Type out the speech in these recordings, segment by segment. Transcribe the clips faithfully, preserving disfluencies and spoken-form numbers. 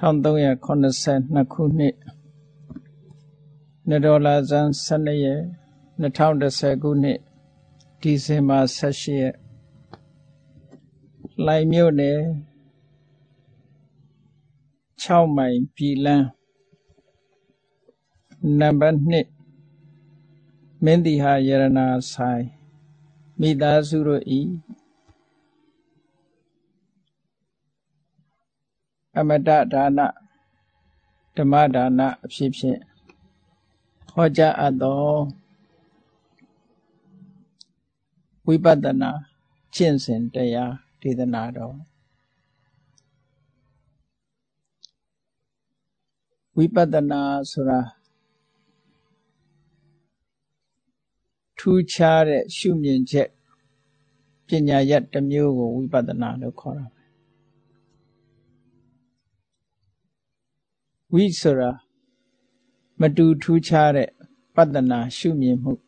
1382ခုနှစ်နဒေါ်လာဇန်ဆယ်နှစ်ရက်2010ခုနှစ်ဒီဇင်ဘာဆယ်ရှစ်ရက်လှိုင်မြို့နယ်၆မိုင်ပြည်လန်းနံပါတ်နှစ်မင်းတီဟာရတနာဆိုင်မိသားစုတို့ဤအမတဒါနဓမ္မဒါနအဖြစ်ဖြင့်ဟောကြားအပ်သောဝိပဿနာကျင့်စဉ်တရားဒေသနာတော်ဝိပဿနာဆိုတာထူးခြားတဲ့ရှုမြင်ချက်ပညာရပ်တစ်မျိုးကိုဝိပဿနာလို့ခေါ်တာဝိဆိုတာမတူထူးခြားတဲ့ပဿနာရှုမြင်မှု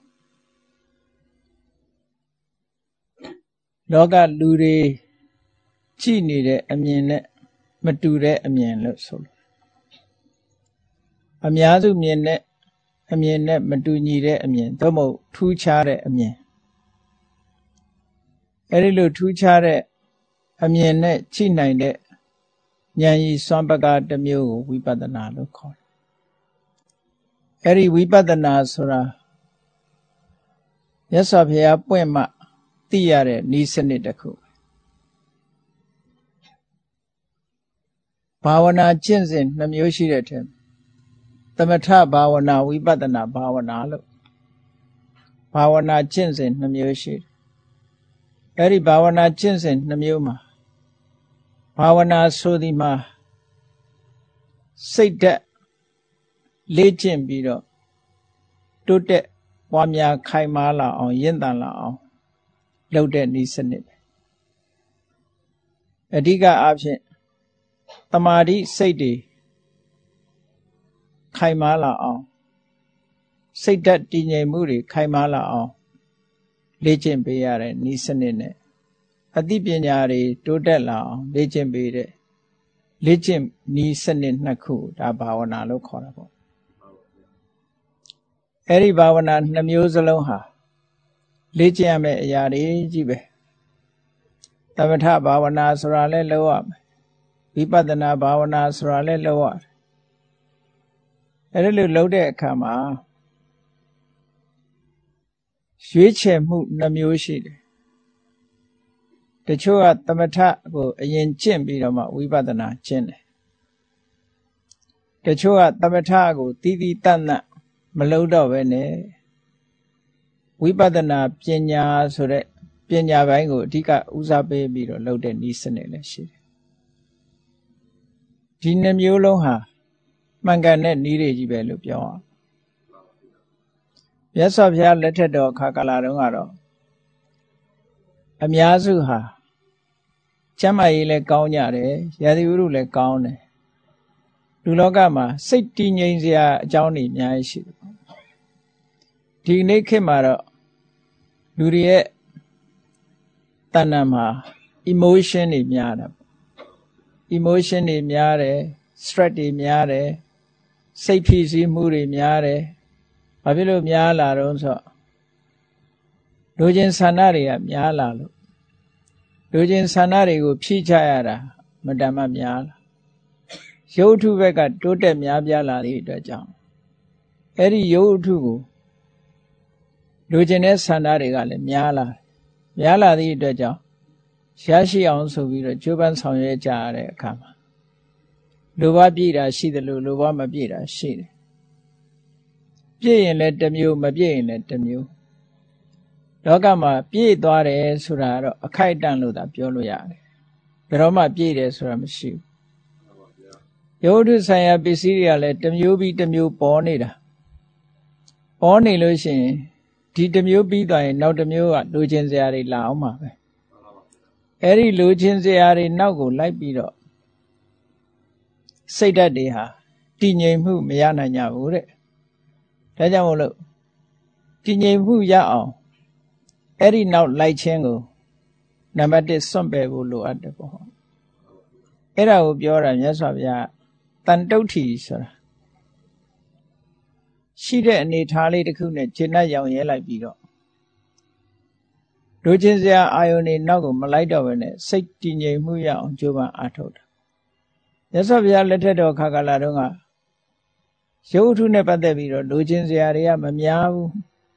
လောကလူတွေကြည့်နေတဲ့အမြင်နဲ့မတူတဲ့အမြင်လို့ဆိုလို့အများစုမြင်တဲ့အမြင်နဲ့မတူညီတဲ့အမြင်သို့မဟုတ်ထူးခြားတဲ့အမြင်အဲဒီလိုထူးခြားတဲ့အမြင်နဲ့ကြည့်နိုင်တဲ့ဉာဏ်ရည်စွမ်းပကားတစ်မျိုးကိုဝိပဿနာလို့ခေါ်တယ်။အဲဒီဝိပဿနာဆိုတာမြတ်စွာဘုရားပွင့်မှသိရတဲ့နည်းစနစ်တစ်ခုဘာဝနာကျင့်စဉ်နှမျိုးရှိတဲ့ထက်သမထဘာဝနာဝိပဿနာဘာဝနာလို့ဘာဝနာကျင့်စဉ်နှမျိုးရှိတယ်။အဲဒီဘာဝနာကျင့်စဉ်နှမျိုးမှာဘာဝနာဆိုဒီမှာစိတ်ဓာတ်လေ့ကျင့်ပြီးတော့တိုးတက်ပွားများခိုင်မာလာအောင်ရင့်တန်လာအောင်လုပ်တဲ့နည်းစနစ်အဓိကအားဖြင့်တမာတိစိတ်တွေခိုင်မာလာအောင်စိတ်ဓာတ်တည်ငြိမ်မှုတွေခိုင်မာလာအောင်လေ့ကျင့်ပေးရတဲ့နည်းစနစ်နဲ့အသိပညာတွေတိုးတက်လာအောင်လေ့ကျင့်ပေးတဲ့လေ့ကျင့်နည်းစနစ်နှစ်ခုဒါဘာဝနာလို့ခေါ်တာပေါ့အဲ့ဒီဘာဝနာနှစ်မျိုးစလုံးဟာလေ့ကျင့်ရမယ့်အရာတွေကြီးပဲသမထဘာဝနာဆိုတာလည်းလုပ်ရမယ်ဝိပဿနာဘာဝနာဆိုတာလည်းလုပ်ရတယ်အဲ့ဒီလိုလုပ်တဲ့အခါမှာရွေးချယ်မှုနှစ်မျိုးရှိတယ်တချို့ကသမထကိုအရင်ကျင့်ပြီးတော့မှဝိပဿနာကျင့်တယ်တချို့ကသမထကိုတီးတီးတတ်တတ်မလုပ်တော့ပဲနဲ့ဝိပဿနာပညာဆိုတဲ့ပညာပိုင်းကိုအဓိကဦးစားပေးပြီးတော့လုပ်တဲ့နည်းစနစ်လည်းရှိတယ်ဒီနှမျိုးလုံးဟာမှန်ကန်တဲ့နည်းတွေကြီးပဲလို့ပြောအောင်မြတ်စွာဘုရားလက်ထက်တော်အခါကာလတုန်းကတော့အများစုဟာကျမ်းမာရေးလည်းကောင်းကြတယ်ရာသီဥတုလည်းကောင်းတယ်လူလောကမှာစိတ်တည်ငြိမ်စရာအကြောင်းတွေအများကြီးရှိတယ်ဒီနေ့ခေတ်မှာတော့လူတွေရဲ့တဏ္ဍာမှာ emotion တွေများတယ် emotion တွေများတယ် stress တွေများတယ်စိတ်ဖိစီးမှုတွေများတယ်ဘာဖြစ်လို့များလာတော့ဆိုလူချင်းဆန္ဒတွေကများလာလို့လူချင်းဆန္ဒတွေကိုဖြည့်ချရတာမတမ်းမများလာရုပ်ထုဘက်ကတိုးတက်များပြားလာတဲ့အတွက်ကြောင့်အဲ့ဒီရုပ်ထုကိုလူချင်းတဲ့ဆန္ဒတွေကလည်းများလာများလာတဲ့အတွက်ကြောင့်ရရှိအောင်ဆိုပြီးတော့ကြိုးပမ်းဆောင်ရွက်ကြရတဲ့အခါမှာလူဘပြည့်တာရှိတယ်လို့လူဘမပြည့်တာရှိတယ်ပြည့်ရင်လည်းတစ်မျိုးမပြည့်ရင်လည်းတစ်မျိုးလောကမှာပြည့်သွားတယ်ဆိုတာတော့အခိုက်အတန့်လို့သာပြောလို့ရတယ်ဘယ်တော့မှပြည့်တယ်ဆိုတာမရှိဘူးယောဓုဆိုင်ရာပစ္စည်းတွေကလည်းတစ်မျိုးပြီးတစ်မျိုးပေါ်နေတာပေါ်နေလို့ရှိရင်ဒီတစ်မျိုးပြီးသွားရင်နောက်တစ်မျိုးကလိုချင်စရာတွေလာအောင်ပါပဲအဲ့ဒီလိုချင်စရာတွေနောက်ကိုလိုက်ပြီးတော့စိတ်ဓာတ်တွေဟာတည်ငြိမ်မှုမရနိုင်ကြဘူးတဲ့ဒါကြောင့်မို့လို့တည်ငြိမ်မှုရအောင်အဲ့ဒီနောက်လိုက်ခြင်းကိုနံပါတ်တစ်စွန့်ပယ်ဖို့လိုအပ်တယ်ပေါ့အဲ့ဒါကိုပြောတာမြတ်စွာဘုရားတန်တုတ်ထီဆိုတာရှိတဲ့အနေထားလေးတစ်ခုနဲ့ဂျင်းနဲ့ရောင်ရဲလိုက်ပြီးတော့လိုချင်စရာအာယုန်တွေနောက်ကိုမလိုက်တော့ဘဲနဲ့စိတ်တည်ငြိမ်မှုရအောင်ကြိုးပမ်းအားထုတ်တာမြတ်စွာဘုရားလက်ထက်တော်ခါကာလတုန်းကရုပ်ထုနဲ့ပတ်သက်ပြီးတော့လိုချင်စရာတွေကမများဘူး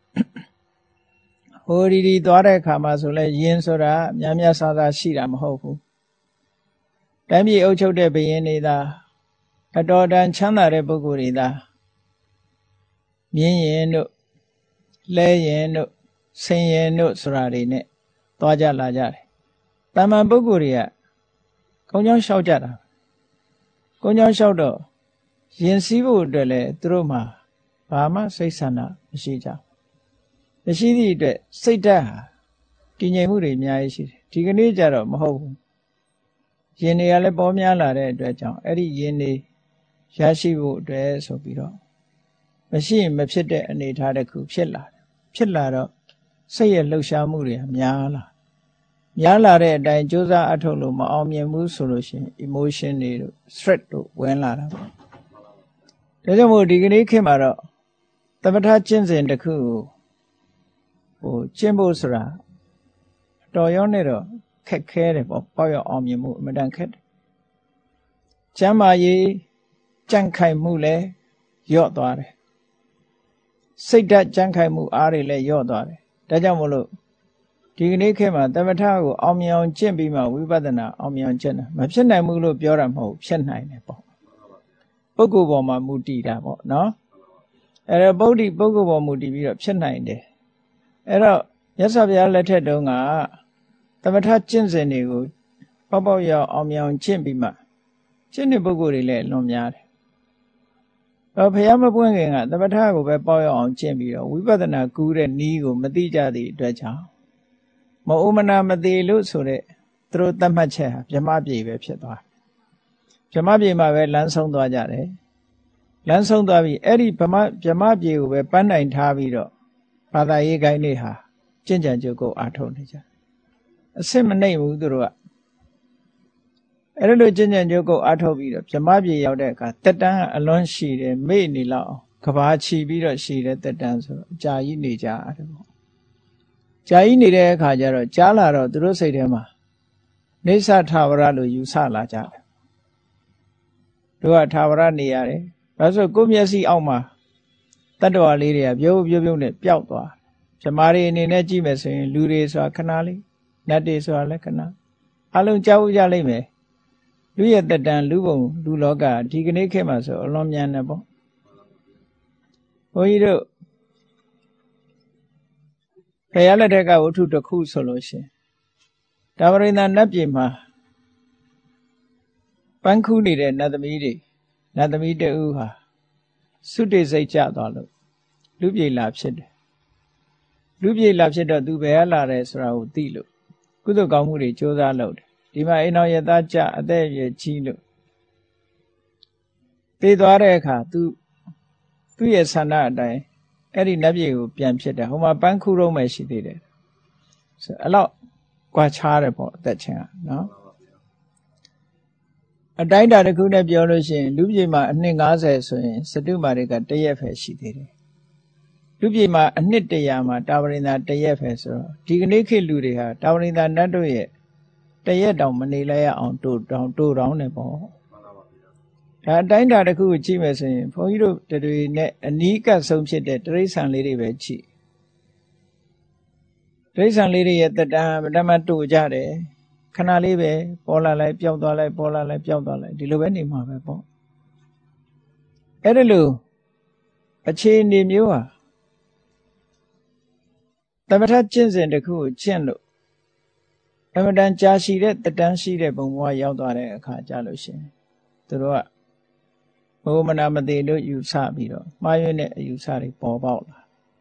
ဟိုဒီဒီသွားတဲ့အခါမှာဆိုလဲယင်ဆိုတာများများဆဆရှိတာမဟုတ်ဘူးတိုင်းပြည်အုပ်ချုပ်တဲ့ဘုရင်တွေသာအတော်တန်ချမ်းသာတဲ့ပုဂ္ဂိုလ်တွေသာမြင်းရင်တို့လဲရင်တို့ဆင်ရင်တို့ဆိုတာတွေနဲ့သွားကြလာကြတယ်တာမန်ပုဂ္ဂိုလ်တွေကကုန်းချောင်းလျှောက်ကြတာကုန်းချောင်းလျှောက်တော့ရင်စည်းဖို့အတွက်လည်းသူတို့မှာဘာမှစိတ်ဆန္ဒမရှိကြမရှိသည့်အတွက်စိတ်ဓာတ်ဟာတည်ငြိမ်မှုတွေအများကြီးရှိတယ်ဒီကနေ့ကျတော့မဟုတ်ဘူးရင်တွေကလည်းပေါ်များလာတဲ့အတွက်ကြောင့်အဲ့ဒီရင်တွေရရှိဖို့အတွက်ဆိုပြီးတော့မရှိရင်မဖြစ်တဲ့အနေအထားတစ်ခုဖြစ်လာတယ်ဖြစ်လာတော့စိတ်ရဲ့လှုပ်ရှားမှုတွေများလာများလာတဲ့အတိုင်းကြိုးစားအထောက်လို့မအောင်မြင်ဘူးဆိုလို့ရှိရင် emotion တွေတို့ stress တို့ဝင်လာတာပေါ့ဒါကြောင့်မို့ဒီကနေ့ခေတ်မှာတော့သမထကျင့်စဉ်တစ်ခုကိုဟိုကျင့်ဖို့ဆိုတာတော်ရောနဲ့တော့ခက်ခဲတယ်ပေါ့ပေါ့ရအောင်မြင်မှုအမှန်တန်ခက်တယ်ကျမ်းမာရေးကြန့်ခိုင်မှုလည်းယော့သွားတယ်စိတ်ဓာတ်ကြန့်ခိုင်မှုအားတွေလည်းယော့သွားတယ်ဒါကြောင့်မို့လို့ဒီကနေ့ခေတ်မှာသမထကိုအောင်မြင်အောင်ကျင့်ပြီးမှဝိပဿနာအောင်မြင်အောင်ကျင့်တာမဖြစ်နိုင်ဘူးလို့ပြောတာမဟုတ်ဖြစ်နိုင်တယ်ပေါ့ပုဂ္ဂိုလ်ပေါ်မှာမူတည်တာပေါ့နော်အဲ့တော့ပုဒ္ဓိပုဂ္ဂိုလ်ပေါ်မူတည်ပြီးတော့ဖြစ်နိုင်တယ်အဲ့တော့မြတ်စွာဘုရားလက်ထက်တုန်းကသမထကျင့်စဉ်တွေကိုပေါက်ပေါက်ရောက်အောင်မြင်အောင်ကျင့်ပြီးမှကျင့်တဲ့ပုဂ္ဂိုလ်တွေလည်းလွန်များတယ်တော့ဘုရားမပွင့်ခင်ကသမထကိုပဲပေါက်ရောက်အောင်ကျင့်ပြီးတော့ဝိပဿနာကူးတဲ့နည်းကိုမသိကြသည့်အတွက်ကြောင့်မအိုမနာမသေးလို့ဆိုတဲ့သူတို့သတ်မှတ်ချက်ဟာဗြဟ္မပြေပဲဖြစ်သွားတယ်ဗြဟ္မပြေမှာပဲလမ်းဆုံးသွားကြတယ်လမ်းဆုံးသွားပြီးအဲ့ဒီဗြဟ္မဗြဟ္မပြေကိုပဲပန်းနိုင်ထားပြီးတော့ဘာသာရေးကိုင်းတွေဟာကျင့်ကြံကြုတ်ကိုအားထုတ်နေကြအစစ်မနှိမ့်ဘူးသူတို့ကအဲ့လိုကျင့်ကြံကြုတ်ကိုအားထုတ်ပြီးတော့ဗြဟ္မပြေရောက်တဲ့အခါတက်တန်းအလွန်ရှိတယ်မေ့နေလောက်ကဘာချီပြီးတော့ရှိတဲ့တက်တန်းဆိုတော့အကြာကြီးနေကြရတယ်ပေါ့ကြာကြီးနေတဲ့အခါကျတော့ကြားလာတော့သူတို့စိတ်ထဲမှာနေဆထာဝရလို့ယူဆလာကြတယ်တို့ကထာဝရနေရတယ်ဒါဆိုကိုယ်မျက်စိအောက်မှာတတ္တဝါလေးတွေကပြုံးပြုံးပြုံးနဲ့ပျောက်သွားဗြဟ္မာတွေအနေနဲ့ကြည့်မယ်ဆိုရင်လူတွေဆိုတာခဏလေးနတ်တွေဆိုတာလည်းခဏအလုံးကြောက်ကြလိမ့်မယ်လူရဲ့တက်တန်လူဘုံလူလောကဒီကနေ့ခေတ်မှာဆိုအလွန်မြန်တယ်ပေါ့ဘုန်းကြီးတို့ဘုရားလက်ထက်ကဝတ္ထုတစ်ခုဆိုလို့ရှိရင်ဒါဝရိန္ဒနတ်ပြည်မှာပန်းခူးနေတဲ့နတ်သမီးတွေနတ်သမီးတဦးဟာစုတေစိတ်ကြသွားလို့လူပြေလာဖြစ်တယ်လူပြေလာဖြစ်တော့သူဘယ်လာတယ်ဆိုတာကိုသိလို့ကုသိုလ်ကောင်းမှုတွေကြိုးစားလုပ်တယ်ဒီမှာအိမ်တော်ရသားကြအသက်အရွယ်ကြီးလို့သိသွားတဲ့အခါသူသူ့ရဲ့ဆန္ဒအတိုင်းအဲ့ဒီနတ်ပြည်ကိုပြန်ဖြစ်တယ်ဟိုမှာပန်းခူးတော့မှရှိသေးတယ်ဆိုအဲ့လောက်ကွာခြားတယ်ပေါ့အသက်ချင်းကနော်အတိုင်းတာတစ်ခုနဲ့ပြောလို့ရှိရင်လူပြည်မှာအနှစ်၅၀ဆိုရင်စတုမာတွေကတရက်ပဲရှိသေးတယ်လူပြည်မှာအနှစ်တရာမှာတာဝရိန္ဒတရက်ပဲဆိုတော့ဒီကနေ့ခေတ်လူတွေဟာတာဝရိန္ဒနတ်တို့ရဲ့တရက်တောင်မနေလဲရအောင်တိုးတောင်တိုးတောင်းနေပေါ့ဒါအတိုင်းတာတစ်ခုကိုကြည့်မယ်ဆိုရင်ဘုန်းကြီးတို့တွေနဲ့အနီးကပ်ဆုံးဖြစ်တဲ့တိရစ္ဆာန်လေးတွေပဲကြည့်တိရစ္ဆာန်လေးတွေရဲ့တက်တန်းဗဒမတိုးကြတယ်ခဏလေးပဲပေါ်လာလိုက်ပျောက်သွားလိုက်ပေါ်လာလိုက်ပျောက်သွားလိုက်ဒီလိုပဲနေမှာပဲပေါ့အဲ့ဒါလို့အခြေအနေမျိုးဟာသမထကျင့်စဉ်တစ်ခုကိုကျင့်လို့အမှန်တန်ကြာရှိတဲ့တက်တန်းရှိတဲ့ဘုံဘဝရောက်သွားတဲ့အခါကြလို့ရှင်သူတို့ကဘုမနာမသေးလို့ယူဆပြီးတော့မှားယွင်းတဲ့အယူဆတွေပေါ်ပေါက်လာ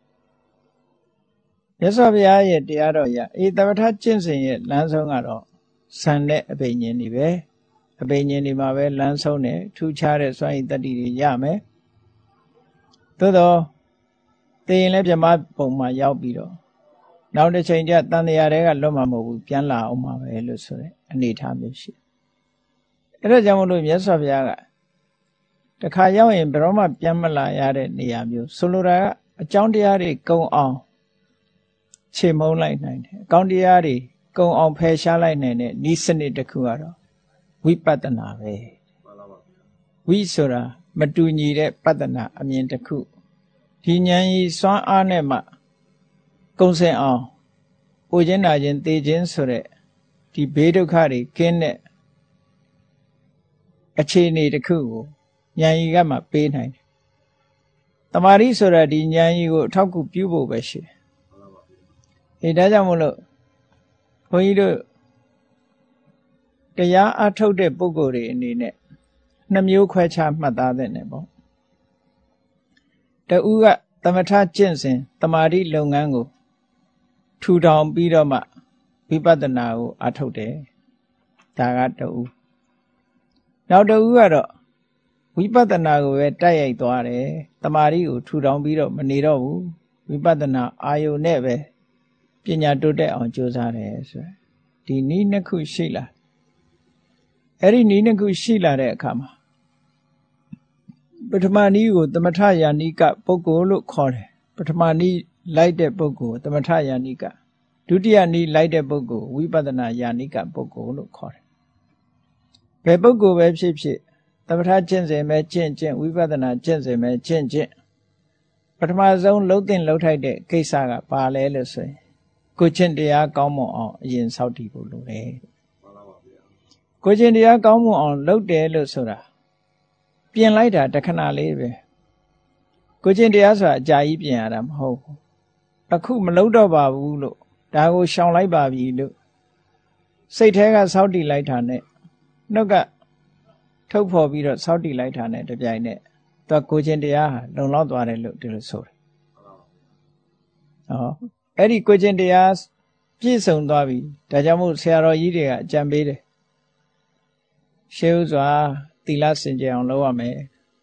မြတ်စွာဘုရားရဲ့တရားတော်ရအေသမထကျင့်စဉ်ရဲ့လမ်းဆုံးကတော့ဆန်တဲ့အဘိညာဉ်တွေပဲအဘိညာဉ်တွေမှာပဲလမ်းဆုံးတယ်ထူးခြားတဲ့စွမ်းရည်တတ္တိတွေရမယ်သို့တော့သိရင်လည်းဗြဟ္မပုံမှာရောက်ပြီးတော့နောက်တစ်ချိန်ကျတန်တရားတွေကလွတ်မှာမဟုတ်ဘူးပြန်လာအောင်မှာပဲလို့ဆိုတဲ့အနေအထားမျိုးရှိအဲ့ဒါကြောင့်မလို့မြတ်စွာဘုရားကတခါရောက်ရင်ဘယ်တော့မှပြန်မလာရတဲ့နေရာမျိုးဆိုလိုတာကအကြောင်းတရားတွေကုံအောင်ခြေမုံလိုက်နိုင်တယ်အကောင်းတရားတွေကုံအောင်ဖယ်ရှားလိုက်နိုင်တဲ့ဤစနစ်တစ်ခုကတော့ဝိပဿနာပဲဝိဆိုတာမတူညီတဲ့ပဿနာအမြင်တစ်ခုဒီဉာဏ်ကြီးစွမ်းအားနဲ့မှကုံစင်အောင်ပိုခြင်းနာခြင်းသိခြင်းဆိုတဲ့ဒီဘေးဒုက္ခတွေကင်းတဲ့အခြေအနေတစ်ခုကိုဉာဏ်ကြီးကမှပေးနိုင်တယ်တမာရီဆိုတာဒီဉာဏ်ကြီးကိုအထောက်အကူပြုဖို့ပဲရှိတယ်အဲဒါကြောင့်မို့လို့ဘုန်းကြီးတို့တရားအထုတ်တဲ့ပုဂ္ဂိုလ်တွေအနေနဲ့နှမျိုးခွဲခြားမှတ်သားတဲ့နေပေါ့တဦးကသမထကျင့်စဉ်တမာရီလုပ်ငန်းကိုထူထောင်ပြီးတော့မှဝိပဿနာကိုအထုတ်တယ်ဒါကတဦးနောက်တဦးကတော့ဝိပဿနာကိုပဲတိုက်ရိုက်သွားတယ်တမာရီကိုထူထောင်ပြီးတော့မနေတော့ဘူးဝိပဿနာအာယုန်နဲ့ပဲပညာတိုးတက်အောင်ကြိုးစားတယ်ဆိုရယ်ဒီနည်းနှစ်ခုရှိလာအဲ့ဒီနည်းနှစ်ခုရှိလာတဲ့အခါမှာပထမနည်းကိုသမထယာနိကပုဂ္ဂိုလ်လို့ခေါ်တယ်ပထမနည်းလိုက်တဲ့ပုဂ္ဂိုလ်သမထယာနိကဒုတိယနည်းလိုက်တဲ့ပုဂ္ဂိုလ်ဝိပဿနာယာနိကပုဂ္ဂိုလ်လို့ခေါ်တယ်ဘယ်ပုဂ္ဂိုလ်ပဲဖြစ်ဖြစ်သမထကျင့်စဉ်ပဲကျင့်ကျင့်ဝိပဿနာကျင့်စဉ်ပဲကျင့်ကျင့်ပထမဆုံးလှုပ်တင်လှုပ်ထိုက်တဲ့ကိစ္စကပါလဲလို့ဆိုရင်ကိုကျင့်တရားကောင်းမွန်အောင်အရင်စောင့်တည်ဖို့လိုတယ်မှန်ပါပါဗျာကိုကျင့်တရားကောင်းမွန်အောင်လုပ်တယ်လို့ဆိုတာပြင်လိုက်တာတခဏလေးပဲကိုကျင့်တရားဆိုတာအကြာကြီးပြင်ရတာမဟုတ်ဘူးအခုမလုပ်တော့ပါဘူးလို့ဒါကိုရှောင်လိုက်ပါပြီလို့စိတ်ထဲကစောင့်တည်လိုက်တာနဲ့နှုတ်ကထုတ်ဖော်ပြီးတော့စောင့်တည်လိုက်တာနဲ့တပြိုင်နက်သူကကိုကျင့်တရားဟာလုံလောက်သွားတယ်လို့ဒီလိုဆိုတယ်ဟောအဲ့ဒီကိုကျင့်တရားပြည့်စုံသွားပြီဒါကြောင့်မို့ဆရာတော်ကြီးတွေကအကြံပေးတယ်ရှေးဥစွာသီလစင်ကြယ်အောင်လုပ်ရမယ်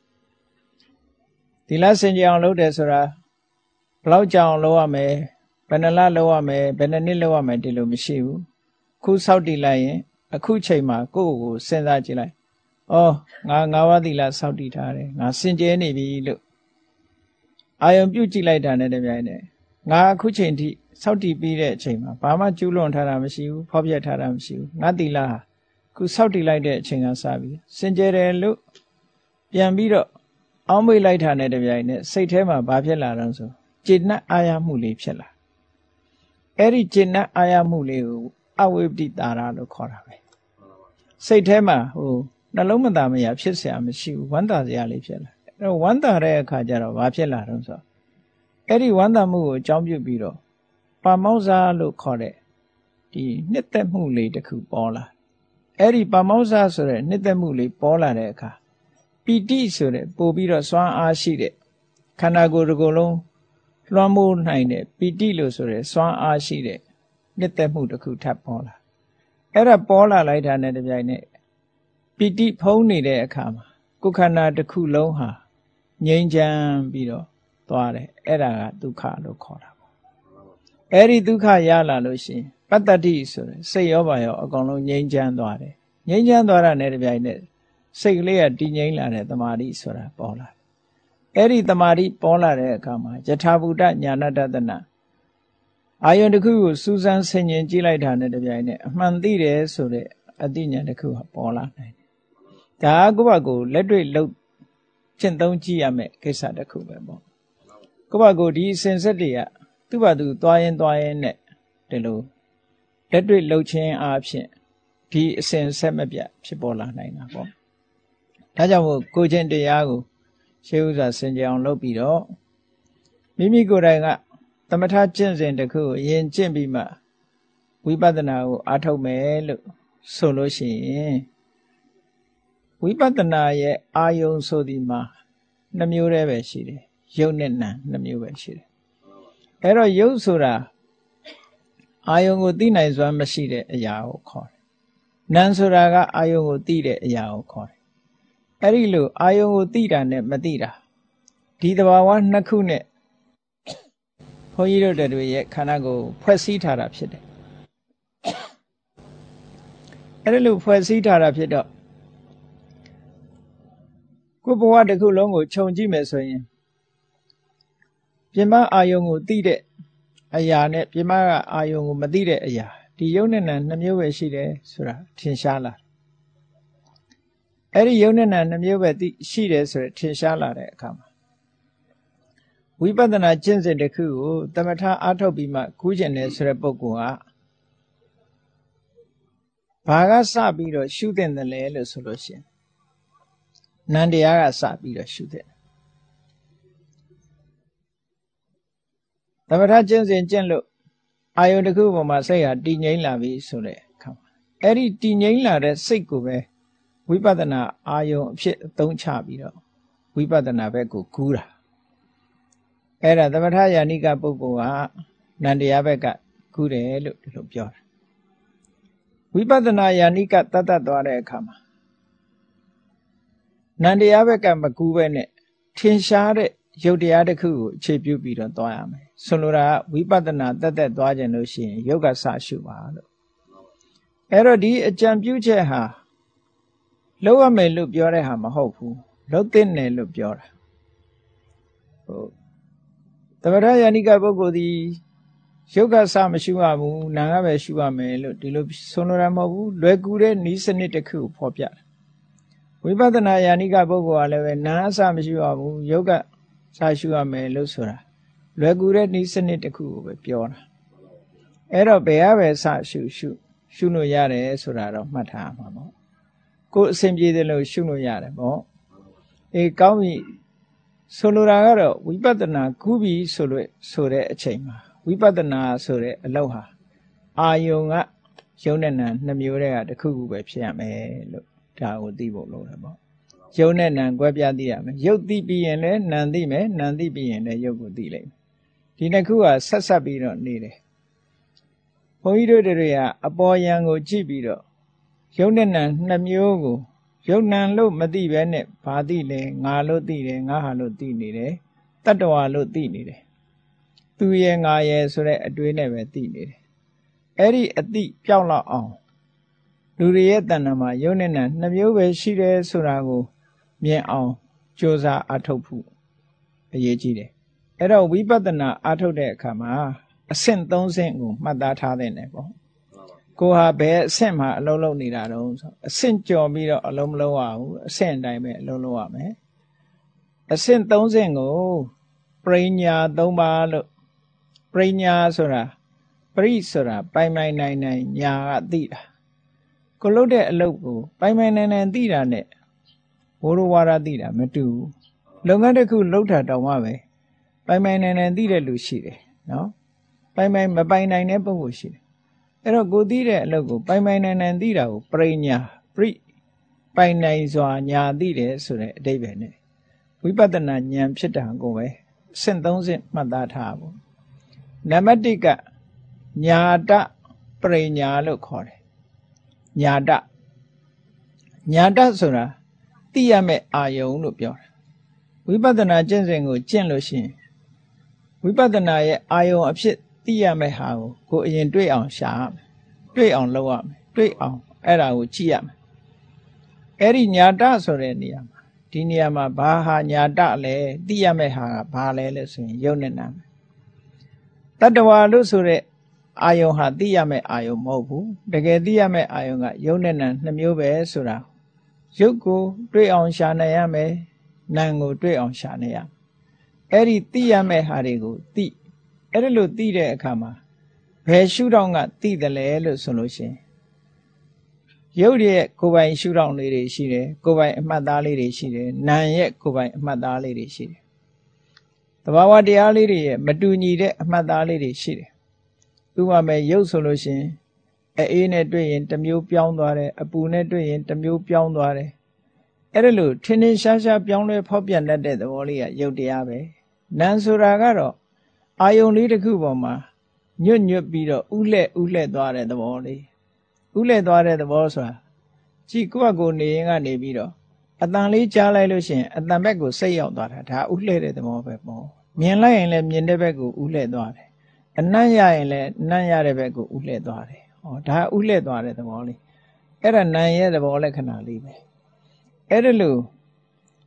သီလစင်ကြယ်အောင်လုပ်တယ်ဆိုတာဘယ်လောက်ကြာအောင်လုပ်ရမယ်ဘယ်နှလလုပ်ရမယ်ဘယ်နှနှစ်လုပ်ရမယ်ဒီလိုမရှိဘူးခုစောင့်တည်လိုက်ရင်အခုချိန်မှာကိုယ့်ကိုယ်စဉ်းစားကြည့်လိုက်ဩငါငါးပါးသီလစောင့်တည်ထားတယ်ငါစင်ကြယ်နေပြီလို့အာယုံပြုတ်ကြည့်လိုက်တာနဲ့တပြိုင်နက်ငါအခုချိန်ထိစောင့်တည်ပြီးတဲ့အချိန်မှာဘာမှကျူးလွန်ထားတာမရှိဘူးဖောက်ပြက်ထားတာမရှိဘူးငါသီလဟာခုစောင့်တည်လိုက်တဲ့အချိန်ကစပြီးစင်ကြယ်တယ်လို့ပြန်ပြီးတော့အောင်းမိတ်လိုက်တာနဲ့တပြိုင်နက်စိတ်ထဲမှာဘာဖြစ်လာတော့ဆိုကျေနပ်အာရမှုလေးဖြစ်လာအဲ့ဒီကျေနပ်အာရမှုလေးကိုအဝိပ္ပိတာရလို့ခေါ်တာပဲစိတ်ထဲမှာဟိုနှလုံးမသာမယာဖြစ်เสียမရှိဘူးဝမ်းသာစရာလေးဖြစ်လာအဲ့တော့ဝမ်းသာတဲ့အခါကျတော့ဘာဖြစ်လာတော့ဆိုအဲ့ဒီဝမ်းသာမှုကိုအကြောင်းပြုပြီးတော့ပါမောဇာလို့ခေါ်တဲ့ဒီနှစ်သက်မှုလေးတစ်ခုပေါ်လာအဲ့ဒီပါမောဇာဆိုတဲ့နှစ်သက်မှုလေးပေါ်လာတဲ့အခါပီတိဆိုတဲ့ပို့ပြီးတော့စွမ်းအားရှိတဲ့ခန္ဓာကိုယ်တစ်ခုလုံးလွှမ်းမိုးနိုင်တဲ့ပီတိလို့ဆိုတဲ့စွမ်းအားရှိတဲ့နှစ်သက်မှုတစ်ခုထပ်ပေါ်လာအဲ့ဒါပေါ်လာလိုက်တာနဲ့တပြိုင်နက်ပီတိဖုံးနေတဲ့အခါမှာကိုယ်ခန္ဓာတစ်ခုလုံးဟာငြိမ်းချမ်းပြီးတော့သွားတယ်အဲ့ဒါကဒုက္ခလို့ခေါ်တာပေါ့အဲ့ဒီဒုက္ခရလာလို့ရှိရင်ပတ္တတိဆိုတဲ့စိတ်ရောပါရောအကုန်လုံးငြိမ်းချမ်းသွားတယ်ငြိမ်းချမ်းသွားတာနဲ့တပြိုင်နက်စိတ်ကလေးကတည်ငြိမ်လာတဲ့တမာတိဆိုတာပေါ်လာအဲ့ဒီတမာတိပေါ်လာတဲ့အခါမှာယထာဘူတညာဏတတနာအာယုန်တစ်ခုကိုစူးစမ်းဆင်ခြင်ကြည့်လိုက်တာနဲ့တပြိုင်နက်အမှန်သိတယ်ဆိုတဲ့အသိဉာဏ်တစ်ခုဟာပေါ်လာနိုင်တယ်ဒါကကိုယ့်ဘက်ကိုလက်တွေ့လှုပ်ကျင့်သုံးကြည့်ရမယ်ကိစ္စတစ်ခုပဲပေါ့ကိုယ့်ဘက်ကိုဒီအစဉ်ဆက်တွေကသူ့ဘာသူသွားရင်သွားရင်နဲ့ဒီလိုလက်တွေ့လှုပ်ခြင်းအားဖြင့်ဒီအစဉ်ဆက်မပြတ်ဖြစ်ပေါ်လာနိုင်တာပေါ့ဒါကြောင့်မို့ကိုကျင့်တရားကိုရှေးဥစွာစင်ကြယ်အောင်လုပ်ပြီးတော့မိမိကိုယ်တိုင်ကသမထကျင့်စဉ်တစ်ခုကိုအရင်ကျင့်ပြီးမှဝိပဿနာကိုအားထုတ်မယ်လို့ဆိုလို့ရှိရင်ဝိပဿနာရဲ့အာယုံဆိုဒီမှာနှမျိုးတည်းပဲရှိတယ်ရုပ်နဲ့နာမ်နှမျိုးပဲရှိတယ်အဲ့တော့ရုပ်ဆိုတာအာယုံကိုသိနိုင်စွမ်းမရှိတဲ့အရာကိုခေါ်တယ်နာမ်ဆိုတာကအာယုံကိုသိတဲ့အရာကိုခေါ်တယ်အဲ့ဒီလိုအာယုံကိုသိတာနဲ့မသိတာဒီသဘာဝနှစ်ခုနဲ့ဘုန်းကြီးတို့တွေရဲ့ခန္ဓာကိုယ်ဖွဲ့စည်းထားတာဖြစ်တယ်အဲ့ဒီလိုဖွဲ့စည်းထားတာဖြစ်တော့ကိုဘဝတစ်ခုလုံးကိုခြုံကြည့်မယ်ဆိုရင်ပြင်မအာယုံကိုသိတဲ့အရာနဲ့ပြင်မကအာယုံကိုမသိတဲ့အရာဒီယုံနဲ့နာနှစ်မျိုးပဲရှိတယ်ဆိုတာထင်ရှားလာအဲ့ဒီယုံနဲ့နာနှစ်မျိုးပဲသိရှိတယ်ဆိုရထင်ရှားလာတဲ့အခါမှာဝိပဿနာကျင့်စဉ်တစ်ခုကိုတမထအားထုတ်ပြီးမှကူးကျင်တယ်ဆိုတဲ့ပုဂ္ဂိုလ်ကဘာကစပြီးတော့ရှုသင့်တယ်လဲလို့ဆိုလို့ရှိရင်နန္တရားကစပြီးတော့ရှုသင့်တယ်သမထကျင့်စဉ်ကျင့်လို့အာယုန်တစ်ခုပေါ်မှာစိတ်ဟာတည်ငြိမ်လာပြီဆိုတဲ့အခါမှာအဲ့ဒီတည်ငြိမ်လာတဲ့စိတ်ကိုပဲဝိပဿနာအာယုန်အဖြစ်အသုံးချပြီးတော့ဝိပဿနာဘက်ကိုကူးတာအဲ့ဒါသမထယာနိကပုဂ္ဂိုလ်ကနန္တရားဘက်ကကူးတယ်လို့ဒီလိုပြောတယ်ဝိပဿနာယာနိကတတ်တတ်သွားတဲ့အခါမှာနန္တရားဘက်ကမကူးပဲနဲ့ထင်ရှားတဲ့ရုပ်တရားတစ်ခုကိုအခြေပြုပြီးတော့သွားရမယ်ဆိုလိုတာကဝိပဿနာတတ်တတ်သွားခြင်းလို့ရှိရင်ယုတ်ကစရှုပါလို့အဲ့တော့ဒီအကြံပြုချက်ဟာလောက်ရမယ်လို့ပြောတဲ့ဟာမဟုတ်ဘူးလောက်သင့်တယ်လို့ပြောတာဟုတ်သမထယာနိကပုဂ္ဂိုလ်ဒီယုတ်ကစမရှုရဘူးနာငါပဲရှုရမယ်လို့ဒီလိုဆိုလိုတာမဟုတ်ဘူးလွယ်ကူတဲ့နည်းစနစ်တစ်ခုကိုဖော်ပြတယ်ဝိပဿနာယာနိကပုဂ္ဂိုလ်ကလည်းပဲနာအစမရှိရဘူးယုတ်ကစရှုရမယ်လို့ဆိုတာလွယ်ကူတဲ့နည်းစနစ်တစ်ခုကိုပဲပြောတာအဲ့တော့ဘယ်ဟာပဲစရှုရှုရှုလို့ရတယ်ဆိုတာတော့မှတ်ထားမှာပေါ့ကိုယ်အစဉ်ပြေတယ်လို့ရှုလို့ရတယ်ပေါ့အေးကောင်းပြီဆိုလိုတာကတော့ဝိပဿနာကူးပြီဆိုလို့ဆိုတဲ့အချိန်မှာဝိပဿနာဆိုတဲ့အလုပ်ဟာအာယုံကယုံနဲ့နံနှစ်မျိုးတည်းကတစ်ခုခုပဲဖြစ်ရမယ်လို့ဒါကိုသိဖို့လိုတယ်ပေါ့ယုံနဲ့နံကွဲပြားသိရမယ်ယုတ်သိပြီးရင်လည်းနံသိမယ်နံသိပြီးရင်လည်းယုတ်ကိုသိလိမ့်မယ်ဒီနှစ်ခုကဆက်ဆက်ပြီးတော့နေတယ်ဘုန်းကြီးတို့တွေကအပေါ်ယံကိုကြည့်ပြီးတော့ယုံနဲ့နံနှစ်မျိုးကိုယုံနံလို့မသိပဲနဲ့ဘာသိလဲငါလို့သိတယ်ငါဟာလို့သိနေတယ်တတ္တဝါလို့သိနေတယ်သူရဲ့ငါရဲ့ဆိုတဲ့အတွေးနဲ့ပဲသိနေတယ်အဲ့ဒီအသိပြောင်းလောက်အောင်လူတွေရဲ့တဏ္ဍာမှာယုံနဲ့နံနှစ်မျိုးပဲရှိတယ်ဆိုတာကိုမြင်အောင်ကြိုးစားအထောက်ဖို့အရေးကြီးတယ်အဲ့တော့ဝိပဿနာအထောက်တဲ့အခါမှာအဆင့်သုံးဆင့်ကိုမှတ်သားထားတဲ့နယ်ပေါ့ကိုဟာဘယ်အဆင့်မှာအလုံးလုံးနေတာတုံးဆိုအဆင့်ကျော်ပြီးတော့အလုံးမလုံးရဘူးအဆင့်အတိုင်းပဲအလုံးလုံးရမယ်အဆင့်သုံးဆင့်ကိုပရိညာသုံးပါလို့ပရိညာဆိုတာပရိဆိုတာပိုင်ပိုင်နိုင်နိုင်ညာကသိတာကိုလုပ်တဲ့အလုပ်ကိုပိုင်ပိုင်နိုင်နိုင်သိတာနဲ့ဝရဝါဒသိတာမတူဘူးလုပ်ငန်းတစ်ခုလုပ်တာတောင်မှပဲပိုင်ပိုင်နိုင်နိုင်သိတဲ့လူရှိတယ်နော်ပိုင်ပိုင်မပိုင်နိုင်တဲ့ပုဂ္ဂိုလ်ရှိတယ်အဲ့တော့ကိုသိတဲ့အလုပ်ကိုပိုင်ပိုင်နိုင်နိုင်သိတာကိုပရိညာပရိပိုင်နိုင်စွာညာသိတယ်ဆိုတဲ့အဓိပ္ပာယ်နဲ့ဝိပဿနာဉာဏ်ဖြစ်တာကိုပဲအဆင့်သုံးဆင့်မှတ်သားထားဖို့နံပါတ်တစ်ကညာတပရိညာလို့ခေါ်တယ်ညာတညာတဆိုတာသိရမယ့်အာယုံလို့ပြောတာဝိပဿနာကျင့်စဉ်ကိုကျင့်လို့ရှိရင်ဝိပဿနာရဲ့အာယုံအဖြစ်သိရမယ့်ဟာကိုကိုအရင်တွေ့အောင်ရှာရမယ်တွေ့အောင်လုပ်ရမယ်တွေ့အောင်အဲ့ဒါကိုကြည့်ရမယ်အဲ့ဒီညာတဆိုတဲ့နေရာမှာဒီနေရာမှာဘာဟာညာတလဲသိရမယ့်ဟာကဘာလဲလို့ဆိုရင်ယုံနဲ့နာမယ်တတ္တဝါလို့ဆိုတဲ့အာယုံဟာသိရမယ့်အာယုံမဟုတ်ဘူးတကယ်သိရမယ့်အာယုံကယုံနဲ့နာနှစ်မျိုးပဲဆိုတာရုပ်ကိုတွေ့အောင်ရှာနိုင်ရမယ်နာမ်ကိုတွေ့အောင်ရှာနိုင်ရအဲ့ဒီသိရမယ့်ဟာတွေကိုသိအဲ့ဒါလို့သိတဲ့အခါမှာဘယ်ရှုထောင့်ကသိတယ်လဲလို့ဆိုလို့ရှိရင်ရုပ်ရဲ့ကိုယ်ပိုင်ရှုထောင့်လေးတွေရှိတယ်ကိုယ်ပိုင်အမှတ်သားလေးတွေရှိတယ်နာမ်ရဲ့ကိုယ်ပိုင်အမှတ်သားလေးတွေရှိတယ်သဘာဝတရားလေးတွေရဲ့မတူညီတဲ့အမှတ်သားလေးတွေရှိတယ်ဥပမာရုပ်ဆိုလို့ရှိရင်အေးနဲ့တွေ့ရင်တစ်မျိုးပြောင်းသွားတယ်အပူနဲ့တွေ့ရင်တစ်မျိုးပြောင်းသွားတယ်အဲ့ဒါလို့ထင်းထင်းရှားရှားပြောင်းလဲဖောက်ပြန်တတ်တဲ့သဘောလေးကရုပ်တရားပဲနာမ်ဆိုတာကတော့အာယုံလေးတစ်ခုပေါ်မှာညွတ်ညွတ်ပြီးတော့ဥလှဲ့ဥလှဲ့သွားတဲ့သဘောလေးဥလှဲ့သွားတဲ့သဘောဆိုတာကြည့်ကိုယ့်အကိုနေရင်ကနေပြီးတော့အတန်လေးကြားလိုက်လို့ရှိရင်အတန်ဘက်ကိုစိတ်ရောက်သွားတာဒါဥလှဲ့တဲ့သဘောပဲပေါ့မြင်လိုက်ရင်လည်းမြင်တဲ့ဘက်ကိုဥလှဲ့သွားတယ်အနံ့ရရင်လည်းအနံ့ရတဲ့ဘက်ကိုဥလှဲ့သွားတယ်ဟောဒါဥလှဲ့သွားတဲ့သဘောလေးအဲ့ဒါနာမ်ရဲ့သဘောလက္ခဏာလေးပဲအဲ့ဒါလို့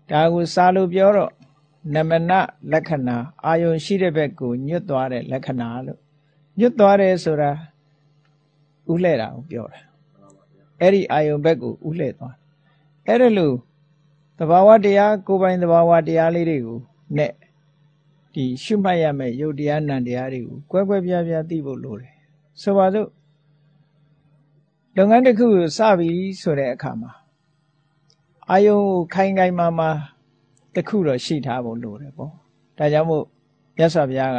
ဒါကိုစာလို့ပြောတော့နမနလက္ခဏာအာယုံရှိတဲ့ဘက်ကိုညွတ်သွားတဲ့လက္ခဏာလို့ညွတ်သွားတယ်ဆိုတာဥလှဲ့တာကိုပြောတာအဲ့ဒီအာယုံဘက်ကိုဥလှဲ့သွားအဲ့ဒါလို့သဘာဝတရားကိုယ်ပိုင်သဘာဝတရားလေးတွေကိုနဲ့ဒီရှုမှတ်ရမယ့်ယုတ်တရားနံတရားတွေကိုကွဲကွဲပြားပြားသိဖို့လိုတယ်ဆိုပါစို့လုပ်ငန်းတစ်ခုကိုစပြီဆိုတဲ့အခါမှာအာယုံကိုခိုင်ခိုင်မာမာတစ်ခုတော့ရှိထားဖို့လိုတယ်ပေါ့ဒါကြောင့်မို့မြတ်စွာဘုရားက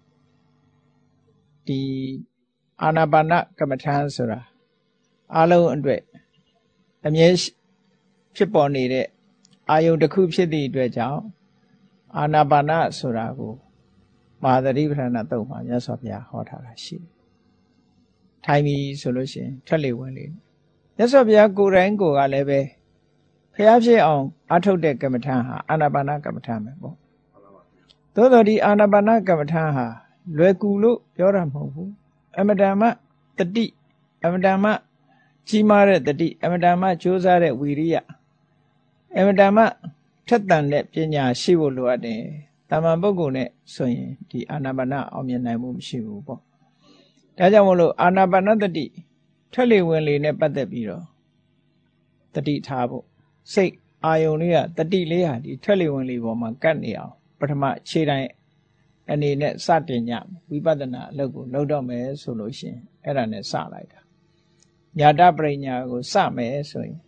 ဒီအာနာပါနကမ္မထာဆိုတာအလုံးအတွက်အမြဲဖြစ်ပေါ်နေတဲ့အာယုံတစ်ခုဖြစ်သည့်အတွက်ကြောင့်အာနာပါနဆိုတာကိုမဟာသတိပဋ္ဌာန်သုတ်မှာမြတ်စွာဘုရားဟောထားတာရှိတယ်ထိုင်ပြီဆိုလို့ရှိရင်ထွက်လေဝင်လေမြတ်စွာဘုရားကိုယ်တိုင်ကိုယ်ကလည်းပဲဖျားဖြစ်အောင်အထုတ်တဲ့ကမ္မထာဟာအာနာပါနကမ္မထာပဲပေါ့သို့တော်ဒီအာနာပါနကမ္မထာဟာလွယ်ကူလို့ပြောတာမဟုတ်ဘူးအမတန်မှတတိအမတန်မှကြီးမားတဲ့တတိအမတန်မှကြိုးစားတဲ့ဝီရိယအမတန်မှထက်သန်တဲ့ပညာရှိဖို့လိုအပ်တယ်တာမန်ပုဂ္ဂိုလ်နဲ့ဆိုရင်ဒီအာနာပါနအောင်မြင်နိုင်မှုမရှိဘူးပေါ့ဒါကြောင့်မို့လို့အာနာပါနတတိထွက်လေဝင်လေနဲ့ပတ်သက်ပြီးတော့တတိထားဖို့စိတ်အာယုံလေးကတတိလေးဟာဒီထွက်လေဝင်လေပေါ်မှာကတ်နေအောင်ပထမခြေတိုင်းအနေနဲ့စတင်ကြဝိပဿနာအလုပ်ကိုလုပ်တော့မယ်ဆိုလို့ရှိရင်အဲ့ဒါနဲ့စလိုက်တာညာတပရိညာကိုစမယ်ဆိုရင်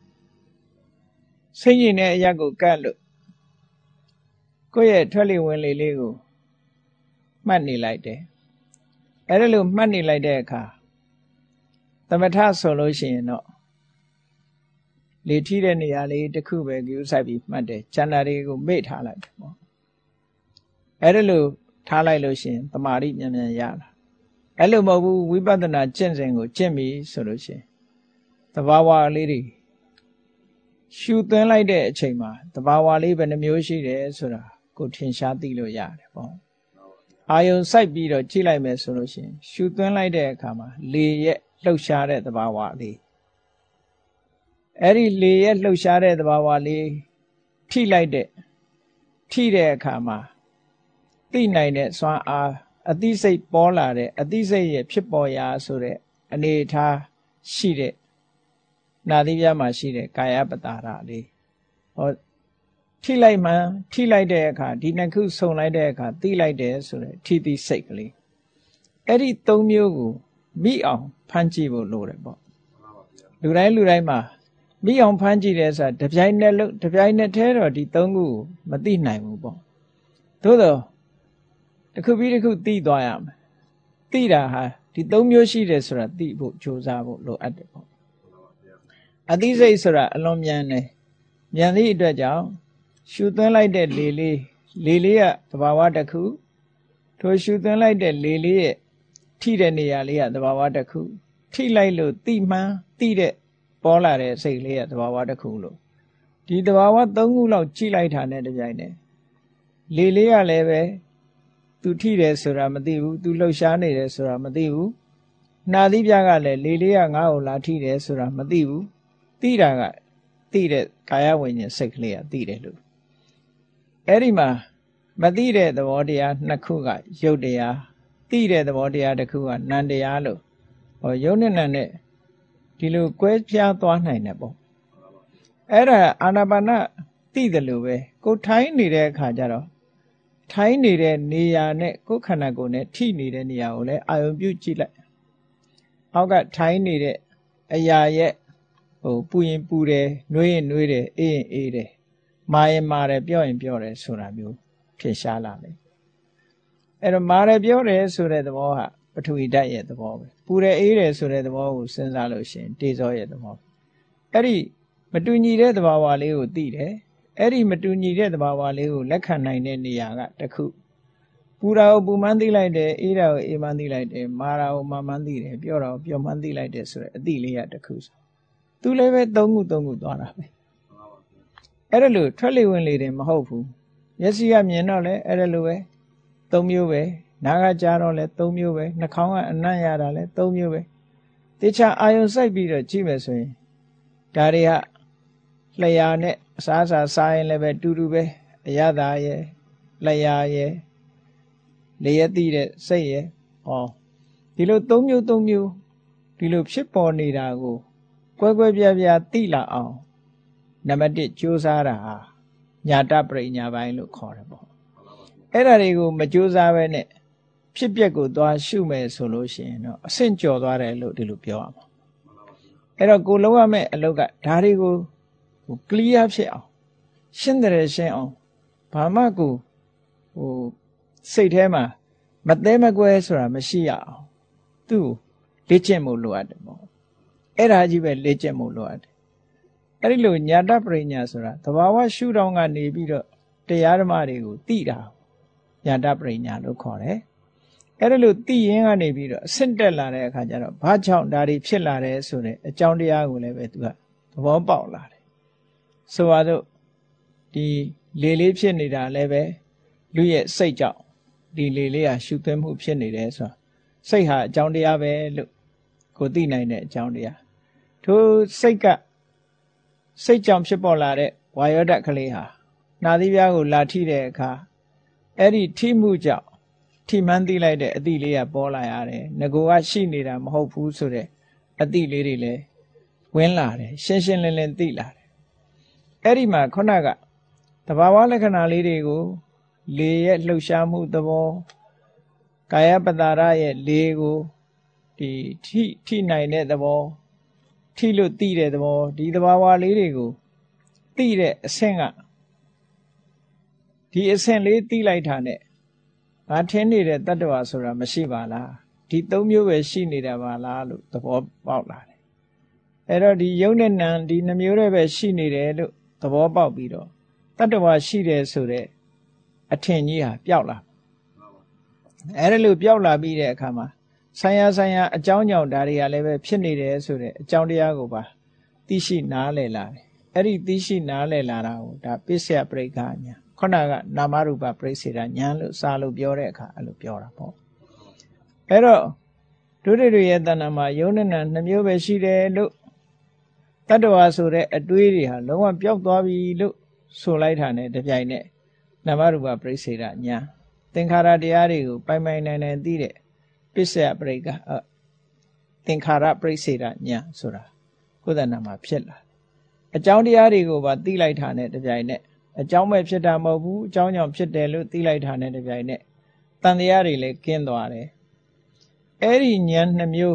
စိတ်ရည်နဲ့အရာကိုကတ်လို့ကိုယ့်ရဲ့ထွက်လေဝင်လေလေးကိုမှတ်နေလိုက်တယ်အဲ့ဒါလို့မှတ်နေလိုက်တဲ့အခါသမထဆိုလို့ရှိရင်တော့လေထီးတဲ့နေရာလေးတစ်ခုပဲကြိုးဆိုင်ပြီးမှတ်တယ်ကျန်တာတွေကိုမေ့ထားလိုက်တယ်ပေါ့အဲ့ဒါလို့ထားလိုက်လို့ရှိရင်တမာတိမြန်မြန်ရလာအဲ့လိုမဟုတ်ဘူးဝိပဿနာကျင့်စဉ်ကိုကျင့်ပြီဆိုလို့ရှိရင်သဘာဝလေးတွေရှုသွင်းလိုက်တဲ့အချိန်မှာသဘာဝလေးဘယ်နှမျိုးရှိတယ်ဆိုတာကိုထင်ရှားသိလို့ရတယ်ပေါ့အာယုံစိုက်ပြီးတော့ကြည့်လိုက်မယ်ဆိုလို့ရှိရင်ရှုသွင်းလိုက်တဲ့အခါမှာလေရဲ့လှုပ်ရှားတဲ့သဘာဝလေးအဲ့ဒီလေရဲ့လှုပ်ရှားတဲ့သဘာဝလေးထိလိုက်တဲ့ထိတဲ့အခါမှာသိနိုင်တဲ့စွမ်းအားအသိစိတ်ပေါ်လာတဲ့အသိစိတ်ရဲ့ဖြစ်ပေါ်ရာဆိုတဲ့အနေအထားရှိတဲ့နာသီးပြားမှာရှိတဲ့ကာယပတာရလေးဟောထိလိုက်မှထိလိုက်တဲ့အခါဒီနှစ်ခုဆုံလိုက်တဲ့အခါသိလိုက်တယ်ဆိုတဲ့ထိသိစိတ်ကလေးအဲ့ဒီသုံးမျိုးကိုမိအောင်ဖန်ကြည့်ဖို့လိုတယ်ပေါ့လူတိုင်းလူတိုင်းမှာမိအောင်ဖန်ကြည့်တယ်ဆိုတာတပြိုင်နက်လုံးတပြိုင်နက်တည်းတော့ဒီသုံးခုကိုမသိနိုင်ဘူးပေါ့သို့တော့တစ်ခုပြီးတစ်ခုသိသွားရမယ်သိတာဟာဒီသုံးမျိုးရှိတယ်ဆိုတာသိဖို့ကြိုးစားဖို့လိုအပ်တယ်ပေါ့အသိစိတ်ဆိုတာအလွန်မြန်တယ်မြန်သည့်အတွက်ကြောင့်ရှုသွင်းလိုက်တဲ့လေလေးလေလေးကသဘာဝတစ်ခုထိုရှုသွင်းလိုက်တဲ့လေလေးရဲ့ထိတဲ့နေရာလေးကသဘာဝတစ်ခုထိလိုက်လို့သိမှန်းသိတဲ့ပေါ်လာတဲ့စိတ်လေးကသဘာဝတစ်ခုလို့ဒီသဘာဝသုံးခုလောက်ကြည့်လိုက်တာနဲ့တပြိုင်တည်းလေလေးကလည်းပဲသူထိတယ်ဆိုတာမသိဘူးသူလှုပ်ရှားနေတယ်ဆိုတာမသိဘူးနာသီးပြားကလည်းလေလေးကငါ့ကိုလာထိတယ်ဆိုတာမသိဘူးသိတာကသိတဲ့ကာယဝိညာဉ်စိတ်ကလေးကသိတယ်လို့အဲ့ဒီမှာမသိတဲ့သဘောတရားနှစ်ခုကယုတ်တရားသိတဲ့သဘောတရားတစ်ခုကနံတရားလို့ဟောယုတ်နဲ့နံနဲ့ဒီလိုကွဲပြားသွားနိုင်တယ်ပေါ့အဲ့ဒါအာနာပါနသိတယ်လို့ပဲကိုထိုင်းနေတဲ့အခါကျတော့ထိုင်းနေတဲ့နေရာနဲ့ကိုယ်ခန္ဓာကိုယ်နဲ့ထိနေတဲ့နေရာကိုလည်းအာယုံပြုကြည့်လိုက်အောက်ကထိုင်းနေတဲ့အရာရဲ့ဟိုပူရင်ပူတယ်နှွေးရင်နှွေးတယ်အေးရင်အေးတယ်မာရင်မာတယ်ပြောရင်ပြောတယ်ဆိုတာမျိုးထင်ရှားလာတယ်အဲ့တော့မာတယ်ပြောတယ်ဆိုတဲ့သဘောဟာပထဝီဓာတ်ရဲ့သဘောပဲပူတယ်အေးတယ်ဆိုတဲ့သဘောကိုစဉ်းစားလို့ရှိရင်တေဇောရဲ့သဘောအဲ့ဒီမတူညီတဲ့သဘာဝလေးကိုသိတယ်အဲ့ဒီမတူညီတဲ့သဘာဝလေးကိုလက်ခံနိုင်တဲ့နေရာကတစ်ခုပူတာကိုပူမှန်းသိလိုက်တယ်အေးတာကိုအေးမှန်းသိလိုက်တယ်မာတာကိုမာမှန်းသိတယ်ပြောတာကိုပြောမှန်းသိလိုက်တယ်ဆိုတဲ့အသိလေးရတစ်ခုဆိုသူလည်းပဲသုံးခုသုံးခုသွားတာပဲအဲ့ဒါလို့ထွက်လေဝင်လေတယ်မဟုတ်ဘူးမျက်စိကမြင်တော့လဲအဲ့ဒါလိုပဲသုံးမျိုးပဲနားကကြားတော့လဲသုံးမျိုးပဲနှာခေါင်းကအနံ့ရတာလဲသုံးမျိုးပဲတခြားအာယုံစိုက်ပြီးတော့ကြည့်မယ်ဆိုရင်ဒါတွေကလျာနဲ့အစားအစာစားရင်လည်းပဲတူတူပဲအရသာရဲ့လျာရဲ့လျက်သိတဲ့စိတ်ရဲ့ဟောဒီလိုသုံးမျိုးသုံးမျိုးဒီလိုဖြစ်ပေါ်နေတာကိုကွဲကွဲပြားပြားသိလာအောင်နံပါတ်တစ်ကြိုးစားတာဟာညာတပရိညာပိုင်းလို့ခေါ်တယ်ပေါ့အဲ့ဒါတွေကိုမကြိုးစားပဲနဲ့ဖြစ်ပျက်ကိုသွားရှုမယ်ဆိုလို့ရှိရင်တော့အဆင့်ကျော်သွားတယ်လို့ဒီလိုပြောရမှာအဲ့တော့ကိုလုံးရမယ့်အလုပ်ကဒါတွေကိုဟို clear ဖြစ်အောင်ရှင်းတယ်ရှင်းအောင်ဘာမှကိုဟိုစိတ်ထဲမှာမသေးမကွဲဆိုတာမရှိရအောင်သူ့လေ့ကျင့်မှုလိုအပ်တယ်ပေါ့အဲ့ဒါကြီးပဲလေ့ကျင့်မှုလိုအပ်တယ်အဲ့ဒီလိုညာတပရိညာဆိုတာသဘာဝရှုထောင့်ကနေပြီးတော့တရားဓမ္မတွေကိုသိတာညာတပရိညာလို့ခေါ်တယ်အဲ့ဒါလို့သိရင်ကနေပြီးတော့အဆင့်တက်လာတဲ့အခါကျတော့ဘာကြောင့်ဒါတွေဖြစ်လာတယ်ဆိုတဲ့အကြောင်းတရားကိုလည်းပဲသူကသဘောပေါက်လာတယ်ဆိုပါတော့ဒီလေလေးဖြစ်နေတာလည်းပဲလူရဲ့စိတ်ကြောင့်ဒီလေလေးဟာရှုသွင်းမှုဖြစ်နေတယ်ဆိုတော့စိတ်ဟာအကြောင်းတရားပဲလို့ကိုသိနိုင်တဲ့အကြောင်းတရားထိုစိတ်ကစိတ်ကြောင့်ဖြစ်ပေါ်လာတဲ့ဝါယောဓာတ်ကလေးဟာနာသီးပြားကိုလာထိတဲ့အခါအဲ့ဒီထိမှုကြောင့်ထိမှန်းသိလိုက်တဲ့အသည့်လေးကပေါ်လာရတယ်ငကိုကရှိနေတာမဟုတ်ဘူးဆိုတဲ့အသည့်လေးတွေလည်းဝင်လာတယ်ရှင်းရှင်းလင်းလင်းသိလာတယ်အဲ့ဒီမှာခုနကသဘာဝလက္ခဏာလေးတွေကိုလေရဲ့လှုပ်ရှားမှုသဘောကာယပတာရရဲ့လေကိုဒီထိထိနိုင်တဲ့သဘောထိလို့သိတဲ့သဘောဒီသဘာဝလေးတွေကိုသိတဲ့အဆင့်ကဒီအဆင့်လေးသိလိုက်တာနဲ့ငါထင်းနေတဲ့တတ္တဝါဆိုတာမရှိပါလားဒီသုံးမျိုးပဲရှိနေတာပါလားလို့သဘောပေါက်လာတယ်အဲ့တော့ဒီယုံနဲ့နံဒီနှမျိုးတွေပဲရှိနေတယ်လို့သဘောပေါက်ပြီးတော့တတ္တဝါရှိတယ်ဆိုတဲ့အထင်ကြီးဟာပျောက်လာအဲ့ဒါလို့ပျောက်လာပြီးတဲ့အခါမှာဆိုင်ရာဆိုင်ရာအကြောင်းကြောင့်ဒါတွေကလည်းပဲဖြစ်နေတယ်ဆိုတဲ့အကြောင်းတရားကိုပါသိရှိနားလည်လာတယ်အဲ့ဒီသိရှိနားလည်လာတာကိုဒါပစ္စယပရိက္ခညာခုနကနာမရူပပရိစ္ဆေဒညာလို့စာလို့ပြောတဲ့အခါအဲ့လိုပြောတာပေါ့အဲ့တော့ဒုတိယရဲ့တဏ္ဍာမှာယုံနဲ့နံနှမျိုးပဲရှိတယ်လို့တတ္တဝါဆိုတဲ့အတွေးတွေဟာလုံးဝပျောက်သွားပြီလို့ဆိုလိုက်တာနဲ့တပြိုင်နက်နာမရူပပရိစ္ဆေဒညာသင်္ခါရတရားတွေကိုပိုင်ပိုင်နိုင်နိုင်သိတဲ့ပစ္စယပရိက္ခသင်္ခါရပရိစ္ဆေဒညာဆိုတာကိုယ်တဏ္ဍာမှာဖြစ်လာအကြောင်းတရားတွေကိုပါသိလိုက်တာနဲ့တပြိုင်နက်အကြောင်းပဲဖြစ်တာမဟုတ်ဘူးအကြောင်းကြောင့်ဖြစ်တယ်လို့သိလိုက်တာနဲ့တပြိုင်နက်တန်တရားတွေလည်းကင်းသွားတယ်အဲ့ဒီဉာဏ်နှမျိုး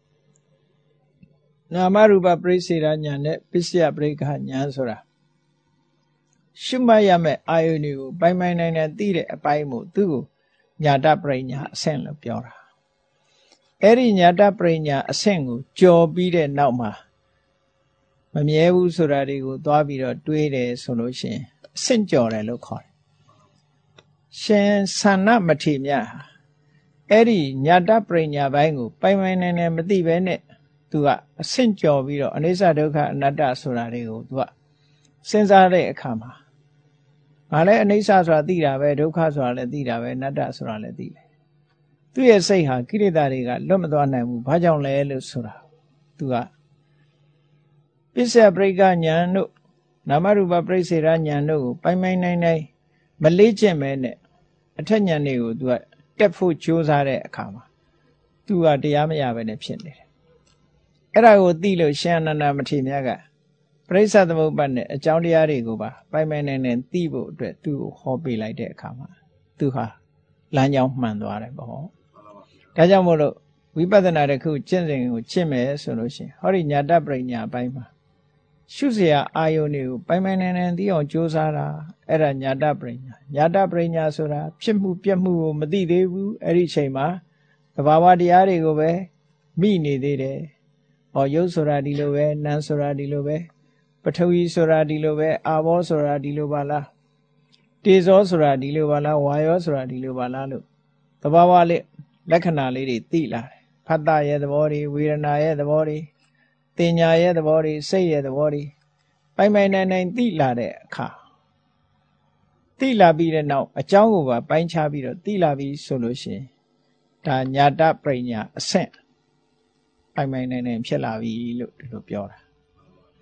နာမရူပပရိစ္ဆေဒဉာဏ်နဲ့ပစ္စယပရိက္ခဉာဏ်ဆိုတာရှုမှတ်ရမယ့်အာယုန်တွေကိုပိုင်ပိုင်နိုင်နိုင်သိတဲ့အပိုင်းမို့သူ့ကိုညာတပရိညာအဆင့်လို့ပြောတာအဲ့ဒီညာတပရိညာအဆင့်ကိုကြော်ပြီးတဲ့နောက်မှာမမြဲဘူးဆိုတာတွေကိုသွားပြီးတော့တွေးတယ်ဆိုလို့ရှိရင်အဆင့်ကျော်တယ်လို့ခေါ်တယ်ရှင်သန္နမထေမြတ်ဟာအဲ့ဒီညာတပရိညာဘိုင်းကိုပိုင်ပိုင်နိုင်နိုင်မသိဘဲနဲ့သူကအဆင့်ကျော်ပြီးတော့အနိစ္စဒုက္ခအနတ္တဆိုတာတွေကိုသူကစဉ်းစားတဲ့အခါမှာငါလည်းအနိစ္စဆိုတာသိတာပဲဒုက္ခဆိုတာလည်းသိတာပဲအနတ္တဆိုတာလည်းသိတယ်သူ့ရဲ့စိတ်ဟာကိလေသာတွေကလွတ်မသွားနိုင်ဘူးဘာကြောင့်လဲလို့ဆိုတာသူကပစ္စယပရိက္ခဉာဏ်တို့နာမရူပပရိစ္ဆေဒဉာဏ်တို့ကိုပိုင်ပိုင်နိုင်နိုင်မလေးကျင့်မဲနဲ့အထက်ဉာဏ်တွေကိုသူကတက်ဖို့ကြိုးစားတဲ့အခါမှာသူကတရားမရဘဲနဲ့ဖြစ်နေတယ်အဲ့ဒါကိုသိလို့ရှင်အနန္ဒမထေရမြတ်ကပရိစ္ဆေသမုပ္ပါဒ်နဲ့အကြောင်းတရားတွေကိုပါပိုင်ပိုင်နိုင်နိုင်သိဖို့အတွက်သူ့ကိုဟောပေးလိုက်တဲ့အခါမှာသူဟာလမ်းကြောင်းမှန်သွားတယ်ပေါ့ဒါကြောင့်မို့လို့ဝိပဿနာတစ်ခုကျင့်စဉ်ကိုကျင့်မယ်ဆိုလို့ရှိရင်ဟောဒီညာတပရိညာအပိုင်းမှာရှုเสียအာယုန်တွေကိုပိုင်ပိုင်နိုင်နိုင်သိအောင်ကြိုးစားတာအဲ့ဒါညာတပရိညာညာတပရိညာဆိုတာဖြစ်မှုပြက်မှုကိုမသိသေးဘူးအဲ့ဒီအချိန်မှာသဘာဝတရားတွေကိုပဲမိနေသေးတယ်ဟောယုတ်ဆိုတာဒီလိုပဲနာမ်ဆိုတာဒီလိုပဲပထဝီဆိုတာဒီလိုပဲအာဘောဆိုတာဒီလိုပါလားတေဇောဆိုတာဒီလိုပါလားဝါယောဆိုတာဒီလိုပါလားလို့သဘာဝလေးလက္ခဏာလေးတွေသိလာတယ်ဖတ်တာရဲ့သဘောတွေဝေဒနာရဲ့သဘောတွေတင်ညာရဲ့သဘောတွေစိတ်ရဲ့သဘောတွေပိုင်ပိုင်နိုင်နိုင်သိလာတဲ့အခါသိလာပြီးတဲ့နောက်အကြောင်းကိုပါပိုင်းခြားပြီးတော့သိလာပြီးဆိုလို့ရှိရင်ဒါညာတပရိညာအဆင့်ပိုင်ပိုင်နိုင်နိုင်ဖြစ်လာပြီလို့ဒီလိုပြောတာ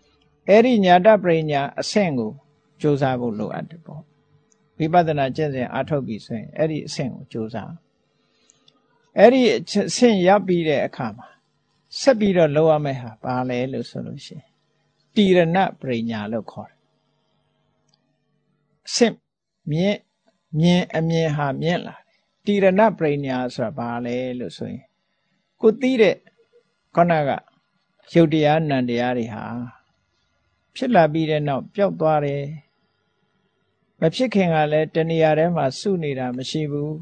အဲ့ဒီညာတပရိညာအဆင့်ကိုကြိုးစားဖို့လိုအပ်တယ်ပေါ့ဝိပဿနာကျင့်စဉ်အားထုတ်ပြီးဆိုရင်အဲ့ဒီအဆင့်ကိုကြိုးစားအဲ့ဒီအဆင့်ရပ်ပြီးတဲ့အခါမှာဆက်ပြီးတော့လုပ်ရမယ့်ဟာဘာလဲလို့ဆိုလို့ရှိရင်တိရဏပရိညာလို့ခေါ်တယ်အဆင့်မြင့်မြင်အမြင်ဟာမြင့်လာတယ်တိရဏပရိညာဆိုတာဘာလဲလို့ဆိုရင်ကိုသိတဲ့ခဏကရုပ်တရားနံတရားတွေဟာဖြစ်လာပြီးတဲ့နောက်ပျောက်သွားတယ်မဖြစ်ခင်ကလည်းတဏှာထဲမှာစုနေတာမရှိဘူး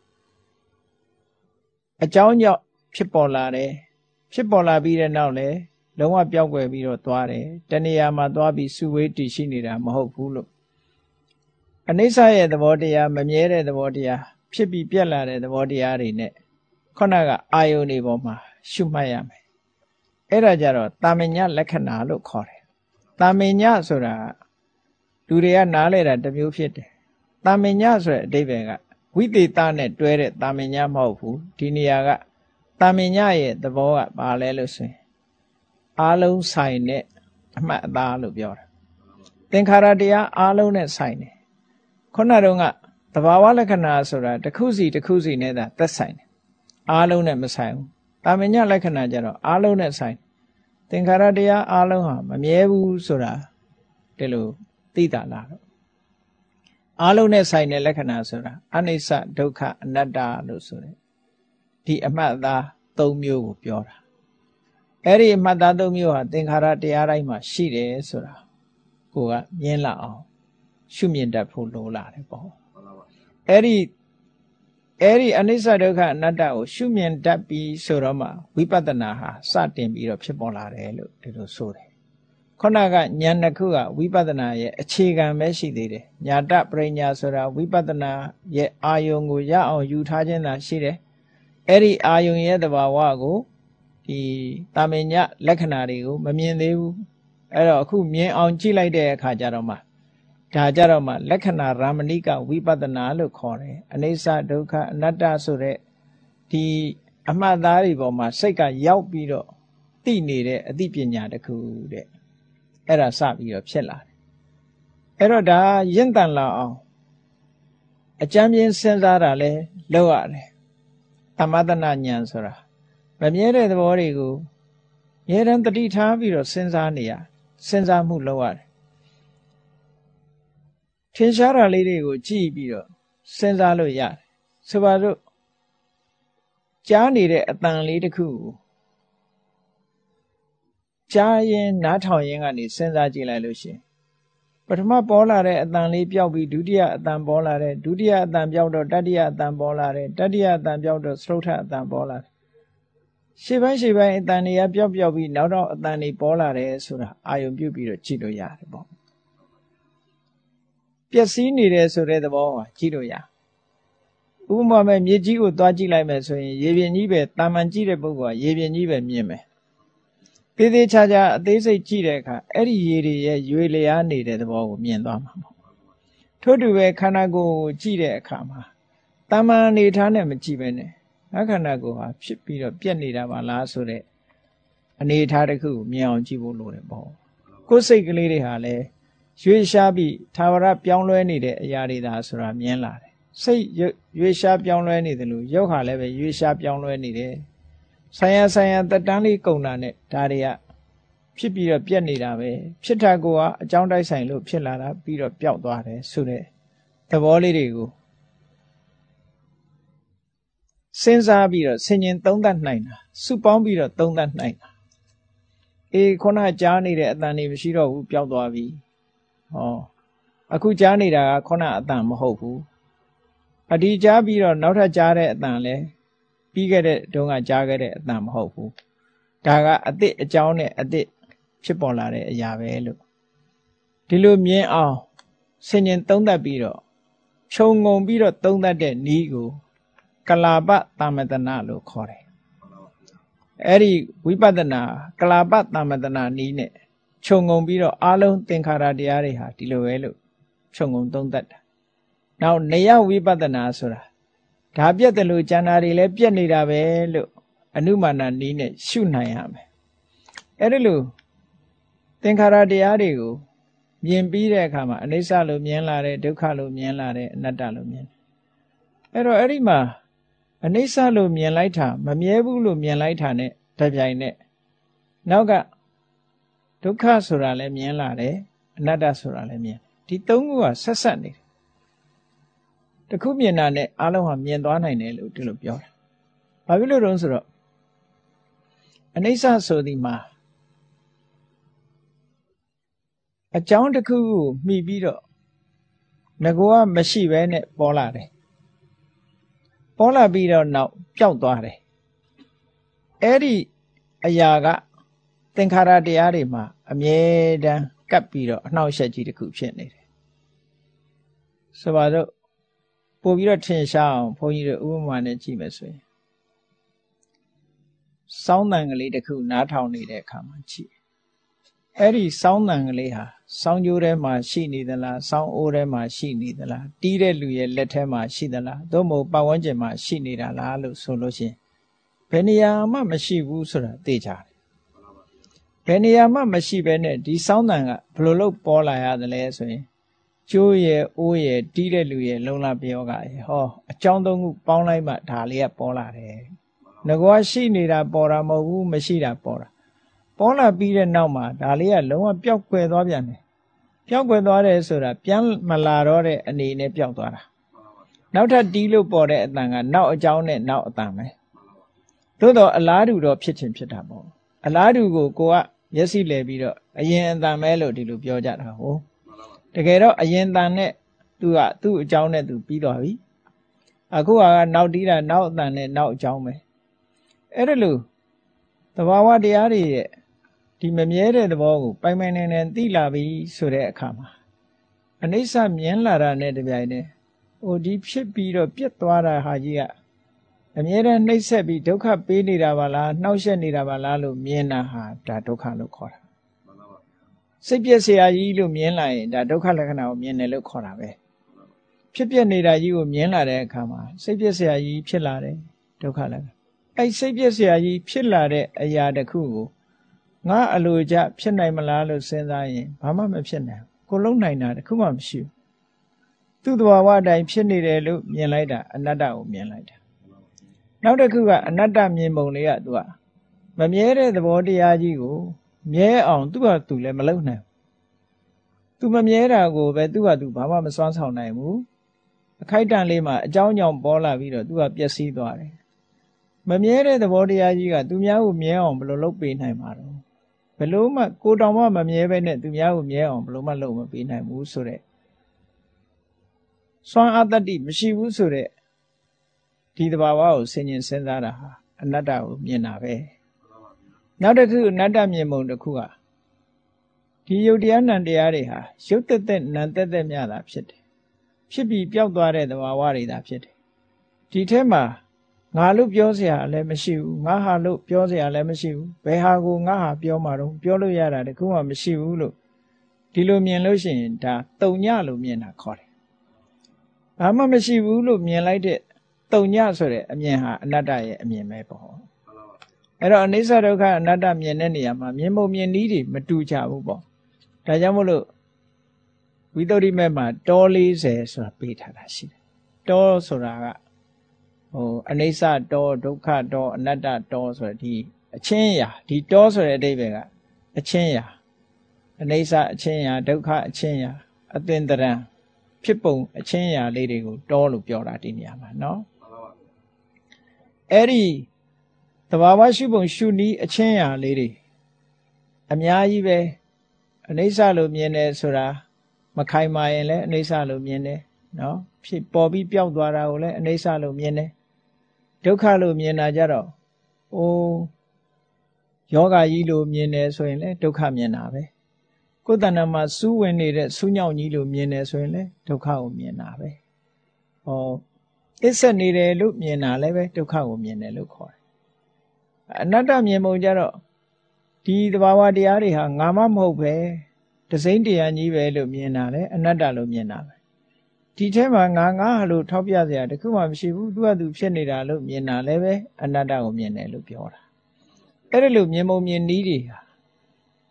အကြောင်းကြောင့်ဖြစ်ပေါ်လာတယ်ဖြစ်ပေါ်လာပြီးတဲ့နောက်လည်းလုံးဝပျောက်ကွယ်ပြီးတော့သွားတယ်တဏှာမှာသွားပြီးစုဝေးတည်ရှိနေတာမဟုတ်ဘူးလို့အနိစ္စရဲ့သဘောတရားမမြဲတဲ့သဘောတရားဖြစ်ပြီးပြက်လာတဲ့သဘောတရားတွေနဲ့ခုနကအာယုန်တွေပေါ်မှာရှုမှတ်ရမယ်အဲ့ဒါကြတော့တာမညလက္ခဏာလို့ခေါ်တယ်တာမညဆိုတာလူတွေကနားလဲတာတစ်မျိုးဖြစ်တယ်တာမညဆိုတဲ့အဓိပ္ပာယ်ကဝိသေသနဲ့တွဲတဲ့တာမညမဟုတ်ဘူးဒီနေရာကတာမညရဲ့သဘောကဘာလဲလို့ဆိုရင်အားလုံးဆိုင်တဲ့အမှတ်အသားလို့ပြောတာသင်္ခါရတရားအားလုံးနဲ့ဆိုင်တယ်ခုနတုန်းကသဘာဝလက္ခဏာဆိုတာတစ်ခုစီတစ်ခုစီနဲ့သာသက်ဆိုင်တယ်အားလုံးနဲ့မဆိုင်ဘူးတာမညလက္ခဏာကြတော့အားလုံးနဲ့ဆိုင်သင်္ခါရတရားအားလုံးဟာမမြဲဘူးဆိုတာဒီလိုသိတာလားတော့အားလုံးနဲ့ဆိုင်တဲ့လက္ခဏာဆိုတာအနိစ္စဒုက္ခအနတ္တလို့ဆိုတဲ့ဒီအမှတ်အသား၃မျိုးကိုပြောတာအဲ့ဒီအမှတ်အသား၃မျိုးဟာသင်္ခါရတရားတိုင်းမှာရှိတယ်ဆိုတာကိုကမြင်လာအောင်ရှုမြင်တတ်ဖို့လိုလာတယ်ပေါ့အဲ့ဒီအဲ့ဒီအနိစ္စဒုက္ခအနတ္တကိုရှုမြင်တတ်ပြီးဆိုတော့မှဝိပဿနာဟာစတင်ပြီးတော့ဖြစ်ပေါ်လာတယ်လို့ဒီလိုဆိုတယ်ခုနကဉာဏ်တစ်ခုကဝိပဿနာရဲ့အခြေခံပဲရှိသေးတယ်ညာတပရိညာဆိုတာဝိပဿနာရဲ့အာယုံကိုရအောင်ယူထားခြင်းသာရှိတယ်အဲ့ဒီအာယုံရဲ့သဘာဝကိုဒီတာမညလက္ခဏာတွေကိုမမြင်သေးဘူးအဲ့တော့အခုမြင်အောင်ကြည့်လိုက်တဲ့အခါကျတော့မှဒါကြတော့မှလက္ခဏာရာမဏိကဝိပဿနာလို့ခေါ်တယ်အနိစ္စဒုက္ခအနတ္တဆိုတဲ့ဒီအမှတ်သားတွေပေါ်မှာစိတ်ကရောက်ပြီးတော့သိနေတဲ့အသိပညာတစ်ခုတဲ့အဲ့ဒါစပြီးတော့ဖြစ်လာတယ်အဲ့တော့ဒါရင့်တန်လာအောင်အကျမ်းပြင်းစဉ်းစားတာလဲလောက်ရတယ်သမထနာဉာဏ်ဆိုတာမမြဲတဲ့သဘောတွေကိုမြဲတမ်းတတိထားပြီးတော့စဉ်းစားနေရစဉ်းစားမှုလောက်ရတယ်ထင်ရှားတာလေးတွေကိုကြည့်ပြီးတော့စဉ်းစားလို့ရတယ်ဆိုပါစို့ကြားနေတဲ့အတန်လေးတစ်ခုကိုကြားရင်နားထောင်ရင်ကနေစဉ်းစားကြည့်လိုက်လို့ရှိရင်ပထမပေါ်လာတဲ့အတန်လေးပြောက်ပြီးဒုတိယအတန်ပေါ်လာတယ်ဒုတိယအတန်ပြောက်တော့တတိယအတန်ပေါ်လာတယ်တတိယအတန်ပြောက်တော့သရုတ်ထအတန်ပေါ်လာတယ်ရှေ့ပိုင်းရှေ့ပိုင်းအတန်တွေကပြောက်ပြောက်ပြီးနောက်တော့အတန်တွေပေါ်လာတယ်ဆိုတာအာယုံပြုပြီးတော့ကြည့်လို့ရတယ်ပေါ့ပျက်စီးနေတယ်ဆိုတဲ့သဘောဟာကြည့်လို့ရဥပမာမဲ့မြေကြီးကိုသွားကြည့်လိုက်မယ်ဆိုရင်ရေပြင်ကြီးပဲတာမန်ကြည့်တဲ့ပုဂ္ဂိုလ်ကရေပြင်ကြီးပဲမြင်မယ်သေးသေးချာချာအသေးစိတ်ကြည့်တဲ့အခါအဲ့ဒီရေတွေရဲ့ရွေလျားနေတဲ့သဘောကိုမြင်သွားမှာပေါ့ထို့တူပဲခန္ဓာကိုယ်ကိုကြည့်တဲ့အခါမှာတာမန်အနေထားနဲ့မကြည့်ပဲနဲ့ငါခန္ဓာကိုယ်ဟာဖြစ်ပြီးတော့ပြက်နေတာပါလားဆိုတဲ့အနေထားတစ်ခုကိုမြင်အောင်ကြည့်ဖို့လိုတယ်ပေါ့ကိုယ်စိတ်ကလေးတွေဟာလည်းရွေးရှားပြီးသာဝရပြောင်းလဲနေတဲ့အရာတွေသာဆိုတာမြင်လာတယ်စိတ်ရွေးရှားပြောင်းလဲနေတယ်လို့ရုပ်ဟာလည်းပဲရွေးရှားပြောင်းလဲနေတယ်ဆိုင်ရာဆိုင်ရာတက်တန်းလေးကုန်တာနဲ့ဒါတွေကဖြစ်ပြီးတော့ပြက်နေတာပဲဖြစ်တာကအကြောင်းတိုက်ဆိုင်လို့ဖြစ်လာတာပြီးတော့ပျောက်သွားတယ်ဆိုတဲ့သဘောလေးတွေကိုစဉ်းစားပြီးတော့ဆင်ញင်သုံးသပ်နိုင်တာစုပေါင်းပြီးတော့သုံးသပ်နိုင်တာအေးခုနကြားနေတဲ့အတန်တွေမရှိတော့ဘူးပျောက်သွားပြီဟောအခုကြားနေတာကခုနအတန်မဟုတ်ဘူးအဒီကြားပြီးတော့နောက်ထပ်ကြားတဲ့အတန်လဲပြီးခဲ့တဲ့တုန်းကကြားခဲ့တဲ့အတန်မဟုတ်ဘူးဒါကအသစ်အကြောင်းနဲ့အသစ်ဖြစ်ပေါ်လာတဲ့အရာပဲလို့ဒီလိုမြင်အောင်ဆင်ញင်သုံးသပ်ပြီးတော့ခြုံငုံပြီးတော့သုံးသပ်တဲ့နည်းကိုကလာပသမ္မတနာလို့ခေါ်တယ်အဲ့ဒီဝိပဿနာကလာပသမ္မတနာနည်းနဲ့ခြုံငုံပြီးတော့အာလုံးသင်္ခါရတရားတွေဟာဒီလိုပဲလို့ခြုံငုံသုံးသပ်တာနောက်နေယဝိပဿနာဆိုတာဒါပြက်တယ်လို့ကျန်တာတွေလည်းပြက်နေတာပဲလို့အနုမာနနည်းနဲ့ရှုနိုင်ရမယ်အဲ့ဒီလိုသင်္ခါရတရားတွေကိုမြင်ပြီးတဲ့အခါမှာအနိစ္စလို့မြင်လာတယ်ဒုက္ခလို့မြင်လာတယ်အနတ္တလို့မြင်တယ်အဲ့တော့အဲ့ဒီမှာအနိစ္စလို့မြင်လိုက်တာမမြဲဘူးလို့မြင်လိုက်တာနဲ့တပြိုင်နက်နောက်ကဒုက္ခဆိုတာလည်းမြင်လာတယ်အနတ္တဆိုတာလည်းမြင်ဒီသုံးခုကဆက်ဆက်နေတယ်တခုမြင်တာနဲ့အားလုံးဟာမြင်သွားနိုင်တယ်လို့ဒီလိုပြောတာဘာဖြစ်လို့တုံးဆိုတော့အနိစ္စဆိုဒီမှာအကြောင်းတစ်ခုကိုမှီပြီးတော့ငကောကမရှိဘဲနဲ့ပေါ်လာတယ်ပေါ်လာပြီးတော့နောက်ပျောက်သွားတယ်အဲ့ဒီအရာကသင်္ခါရတရားတွေမှာအမြဲတမ်းကပ်ပြီးတော့အနှောက်အယှက်ကြီးတစ်ခုဖြစ်နေတယ်ဆိုပါတော့ပို့ပြီးတော့ထင်ရှားအောင်ဘုန်းကြီးတို့ဥပမာနဲ့ကြည့်မယ်ဆိုရင်စောင်းတန်ကလေးတစ်ခုနားထောင်နေတဲ့အခါမှာကြည့်အဲ့ဒီစောင်းတန်ကလေးဟာစောင်းကြိုးထဲမှာရှိနေသလားစောင်းအိုးထဲမှာရှိနေသလားတီးတဲ့လူရဲ့လက်ထဲမှာရှိသလားသို့မဟုတ်ပတ်ဝန်းကျင်မှာရှိနေတာလားလို့ဆိုလို့ရှိရင်ဘယ်နေရာမှမရှိဘူးဆိုတာသိကြတယ်ဘယ်နေရာမှမရှိဘဲနဲ့ဒီစောင်းတန်ကဘယ်လိုလုပ်ပေါ်လာရသလဲဆိုရင်ကျိုးရဲ့အိုးရဲ့တီးတဲ့လူရဲ့လုံလပြောကဟောအကြောင်းသုံးခုပေါင်းလိုက်မှဒါလေးကပေါ်လာတယ်ငကောရှိနေတာပေါ်တာမဟုတ်ဘူးမရှိတာပေါ်တာပေါ်လာပြီးတဲ့နောက်မှာဒါလေးကလုံးဝပျောက်ကွယ်သွားပြန်တယ်ပျောက်ကွယ်သွားတယ်ဆိုတာပြန်မလာတော့တဲ့အနေနဲ့ပျောက်သွားတာနောက်ထပ်တီးလို့ပေါ်တဲ့အတန်ကနောက်အကြောင်းနဲ့နောက်အတန်ပဲသို့တော့အလားတူတော့ဖြစ်ချင်းဖြစ်တာပေါ့အလားတူကိုကိုကမျက်စိလဲပြီးတော့အရင်အတန်ပဲလို့ဒီလိုပြောကြတာဟုတ်တကယ်တော့အရင်တန်နဲ့သူကသူ့အကြောင်းနဲ့သူပြီးသွားပြီအခုကနောက်တီးတာနောက်အတန်နဲ့နောက်အကြောင်းပဲအဲ့ဒါလို့သဘာဝတရားတွေရဲ့ဒီမမြဲတဲ့သဘောကိုပိုင်ပိုင်နိုင်နိုင်သိလာပြီဆိုတဲ့အခါမှာအနိစ္စမြင်လာတာနဲ့တပြိုင်တည်းဟိုဒီဖြစ်ပြီးတော့ပြတ်သွားတာဟာကြီးကအမြဲတမ်းနှိမ့်ဆက်ပြီးဒုက္ခပေးနေတာပါလားနှောက်ယှက်နေတာပါလားလို့မြင်တာဟာဒါဒုက္ခလို့ခေါ်တာစိတ်ပြည့်စရာကြီးလို့မြင်လာရင်ဒါဒုက္ခလက္ခဏာကိုမြင်တယ်လို့ခေါ်တာပဲဖြစ်ပြနေတာကြီးကိုမြင်လာတဲ့အခါမှာစိတ်ပြည့်စရာကြီးဖြစ်လာတယ်ဒုက္ခလက္ခဏာအဲ့စိတ်ပြည့်စရာကြီးဖြစ်လာတဲ့အရာတစ်ခုကိုငါအလိုကျဖြစ်နိုင်မလားလို့စဉ်းစားရင်ဘာမှမဖြစ်နိုင်ဘူးကိုလုံးနိုင်တာတစ်ခုမှမရှိဘူးသူ့သဘာဝအတိုင်းဖြစ်နေတယ်လို့မြင်လိုက်တာအနတ္တကိုမြင်လိုက်တာနောက်တစ်ခုကအနတ္တမြင်ပုံလေးကသူကမမြဲတဲ့သဘောတရားကြီးကိုမြဲအောင်သူ့ဟာသူလည်းမလုပ်နိုင်ဘူးသူမမြဲတာကိုပဲသူ့ဟာသူဘာမှမစွမ်းဆောင်နိုင်ဘူးအခိုက်အတန့်လေးမှာအကြောင်းကြောင့်ပေါ်လာပြီးတော့သူကပျက်စီးသွားတယ်မမြဲတဲ့သဘောတရားကြီးကသူများကိုမြဲအောင်ဘယ်လိုလုပ်ပေးနိုင်မှာတော့ဘယ်လိုမှကိုတောင်မှမမြဲပဲနဲ့သူများကိုမြဲအောင်ဘယ်လိုမှလုပ်မပေးနိုင်ဘူးဆိုတဲ့စွမ်းအားတတ္တိမရှိဘူးဆိုတဲ့ဒီသဘာဝကိုဆင်ញင်စဉ်းစားတာဟာအနတ္တကိုမြင်တာပဲနောက်တစ်ခုအနတ္တမြင်ပုံတစ်ခုကဒီယုတ်တရားနံတရားတွေဟာရုပ်သက်သက်နံသက်သက်များတာဖြစ်တယ်ဖြစ်ပြီးပျောက်သွားတဲ့သဘာဝတွေသာဖြစ်တယ်ဒီထဲမှာငါလို့ပြောเสียလည်းမရှိဘူးငါဟာလို့ပြောเสียလည်းမရှိဘူးဘယ်ဟာကိုငါဟာပြောမှာတော့ပြောလို့ရတာတခုမှမရှိဘူးလို့ဒီလိုမြင်လို့ရှိရင်ဒါတုံညလို့မြင်တာခေါ်တယ်ဘာမှမရှိဘူးလို့မြင်လိုက်တဲ့တုံညဆိုတဲ့အမြင်ဟာအနတ္တရဲ့အမြင်ပဲပေါ့အဲ့တော့အနိစ္စဒုက္ခအနတ္တမြင်တဲ့နေရာမှာမြင်ဖို့မြင်နည်းတွေမတူကြဘူးပေါ့ဒါကြောင့်မို့လို့ဝိသုဒ္ဓိမေမှာတောလေးဆယ်ဆိုတာပေးထားတာရှိတယ်တောဆိုတာကဟိုအနိစ္စတောဒုက္ခတောအနတ္တတောဆိုတဲ့ဒီအချင်းအရာဒီတောဆိုတဲ့အဓိပ္ပာယ်ကအချင်းအရာအနိစ္စအချင်းအရာဒုက္ခအချင်းအရာအသင်္တရံဖြစ်ပုံအချင်းအရာလေးတွေကိုတောလို့ပြောတာဒီနေရာမှာနော်အဲ့ဒီသဘာဝရှုပုံရှုနည်းအချင်းအရာလေးတွေအများကြီးပဲအနိစ္စလို့မြင်တယ်ဆိုတာမခိုင်မာရင်လည်းအနိစ္စလို့မြင်တယ်နော်ဖြစ်ပေါ်ပြီးပျောက်သွားတာကိုလည်းအနိစ္စလို့မြင်တယ်ဒုက္ခလို့မြင်တာကြတော့အိုးယောဂကြီးလို့မြင်တယ်ဆိုရင်လည်းဒုက္ခမြင်တာပဲကိုယ်တဏ္ဍာမှာစူးဝင်နေတဲ့စူးညောင်ကြီးလို့မြင်တယ်ဆိုရင်လည်းဒုက္ခကိုမြင်တာပဲဟောအစ္ဆက်နေတယ်လို့မြင်တာလည်းပဲဒုက္ခကိုမြင်တယ်လို့ခေါ်တယ်အနတ္တမြင်ပုံကြတော့ဒီသဘာဝတရားတွေဟာငါမှမဟုတ်ပဲတစိမ့်တရားကြီးပဲလို့မြင်တာလေအနတ္တလို့မြင်တာပဲဒီထဲမှာငါငါဟာလို့ထောက်ပြစရာတခုမှမရှိဘူးသူကသူဖြစ်နေတာလို့မြင်တာလည်းပဲအနတ္တကိုမြင်တယ်လို့ပြောတာအဲ့ဒါလို့မြင်ပုံမြင်နည်းတွေဟာဘ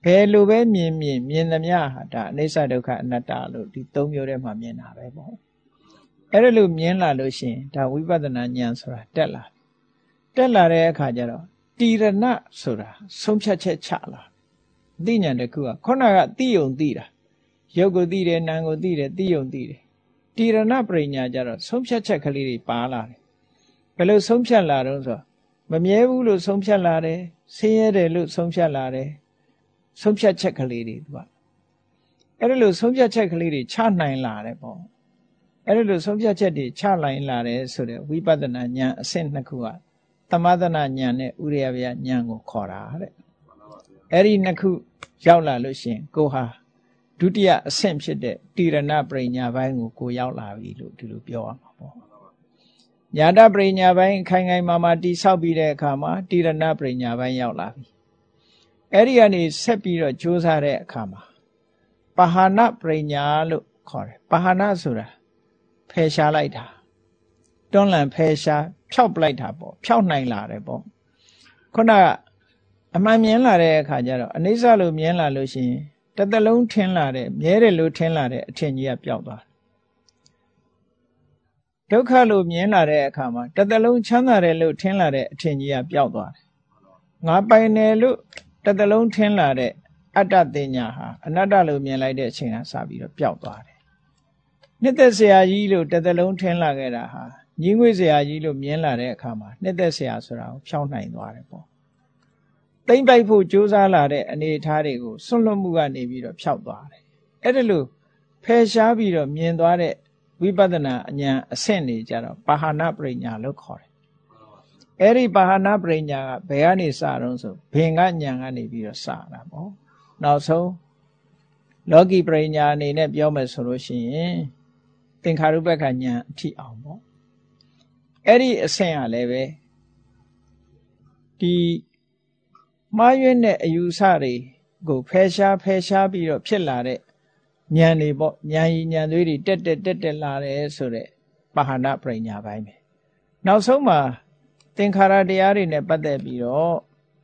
ဘယ်လိုပဲမြင်မြင်မြင်သမျှဟာဒါအနိစ္စဒုက္ခအနတ္တလို့ဒီသုံးမျိုးထဲမှာမြင်တာပဲပေါ့အဲ့ဒါလို့မြင်လာလို့ရှိရင်ဒါဝိပဿနာဉာဏ်ဆိုတာတက်လာတက်လာတဲ့အခါကျတော့တိရဏဆိုတာဆုံးဖြတ်ချက်ချလာအသိဉာဏ်တစ်ခုကခုနကသိယုံသိတာရုပ်ကိုသိတယ်နာမ်ကိုသိတယ်သိယုံသိတယ်တိရဏပရိညာကျတော့ဆုံးဖြတ်ချက်ကလေးတွေပါလာတယ်ဘယ်လိုဆုံးဖြတ်လာတော့ဆိုမမြဲဘူးလို့ဆုံးဖြတ်လာတယ်ဆင်းရဲတယ်လို့ဆုံးဖြတ်လာတယ်ဆုံးဖြတ်ချက်ကလေးတွေသူကအဲ့ဒါလို့ဆုံးဖြတ်ချက်ကလေးတွေချနိုင်လာတယ်ပေါ့အဲ့ဒါလို့ဆုံးဖြတ်ချက်တွေချနိုင်လာတယ်ဆိုတဲ့ဝိပဿနာဉာဏ်အဆင့်နှစ်ခုကသမထနာဉာဏ်နဲ့ဥရိယဗျာဉာဏ်ကိုခေါ်တာတဲ့အဲ့ဒီနှစ်ခုရောက်လာလို့ရှိရင်ကိုဟာဒုတိယအဆင့်ဖြစ်တဲ့တိရဏပရိညာဘိုင်းကိုကိုရောက်လာပြီလို့ဒီလိုပြောရမှာပေါ့ညာတပရိညာဘိုင်းခိုင်ခိုင်မာမာတိဆောက်ပြီးတဲ့အခါမှာတိရဏပရိညာဘိုင်းရောက်လာပြီအဲ့ဒီကနေဆက်ပြီးတော့ကြိုးစားတဲ့အခါမှာပဟာနပရိညာလို့ခေါ်တယ်ပဟာနဆိုတာဖယ်ရှားလိုက်တာတွန်းလှန်ဖယ်ရှားဖြောက်ပလိုက်တာပေါ့ဖြောက်နိုင်လာတယ်ပေါ့ခုနကအမှန်မြင်လာတဲ့အခါကျတော့အနိစ္စလို့မြင်လာလို့ရှိရင်တစ်သလုံးထင်လာတဲ့မြဲတယ်လို့ထင်လာတဲ့အထင်ကြီးကပျောက်သွားတယ်ဒုက္ခလို့မြင်လာတဲ့အခါမှာတစ်သလုံးချမ်းသာတယ်လို့ထင်လာတဲ့အထင်ကြီးကပျောက်သွားတယ်ငါပိုင်တယ်လို့တစ်သလုံးထင်လာတဲ့အတ္တတင်ညာဟာအနတ္တလို့မြင်လိုက်တဲ့အချိန်ကစပြီးတော့ပျောက်သွားတယ်နှစ်သက်เสียကြီးလို့တစ်သလုံးထင်လာခဲ့တာဟာညီငွေเสียကြီးလို့မြင်လာတဲ့အခါမှာနှစ်သက်เสียဆိုတာကိုဖြောင်းနိုင်သွားတယ်ပေါ့သိမ့်ပိုက်ဖို့ကြိုးစားလာတဲ့အနေအထားတွေကိုစွန့်လွတ်မှုကနေပြီးတော့ဖြောက်သွားတယ်အဲ့ဒါလို့ဖယ်ရှားပြီးတော့မြင်သွားတဲ့ဝိပဿနာဉာဏ်အဆင့်တွေကြတော့ပါဟနာပရိညာလို့ခေါ်တယ်အဲ့ဒီပါဟနာပရိညာကဘယ်ကနေစတော့ဆိုဘင်္ဂဉာဏ်ကနေပြီးတော့စတာပေါ့နောက်ဆုံးလောကီပရိညာအနေနဲ့ပြောမယ်ဆိုလို့ရှိရင်သင်္ခါရုပ္ပကဉာဏ်အထိအောင်ပေါ့အဲ့ဒီအဆင့်ကလည်းပဲဒီမှားယွင်းတဲ့အယူဆတွေကိုဖယ်ရှားဖယ်ရှားပြီးတော့ဖြစ်လာတဲ့ဉာဏ်တွေပေါ့ဉာဏ်ရည်ဉာဏ်သွေးတွေတက်တက်တက်တက်လာတယ်ဆိုတဲ့ပါဟနာပရိညာပိုင်းပဲနောက်ဆုံးမှာသင်္ခါရတရားတွေနဲ့ပတ်သက်ပြီးတော့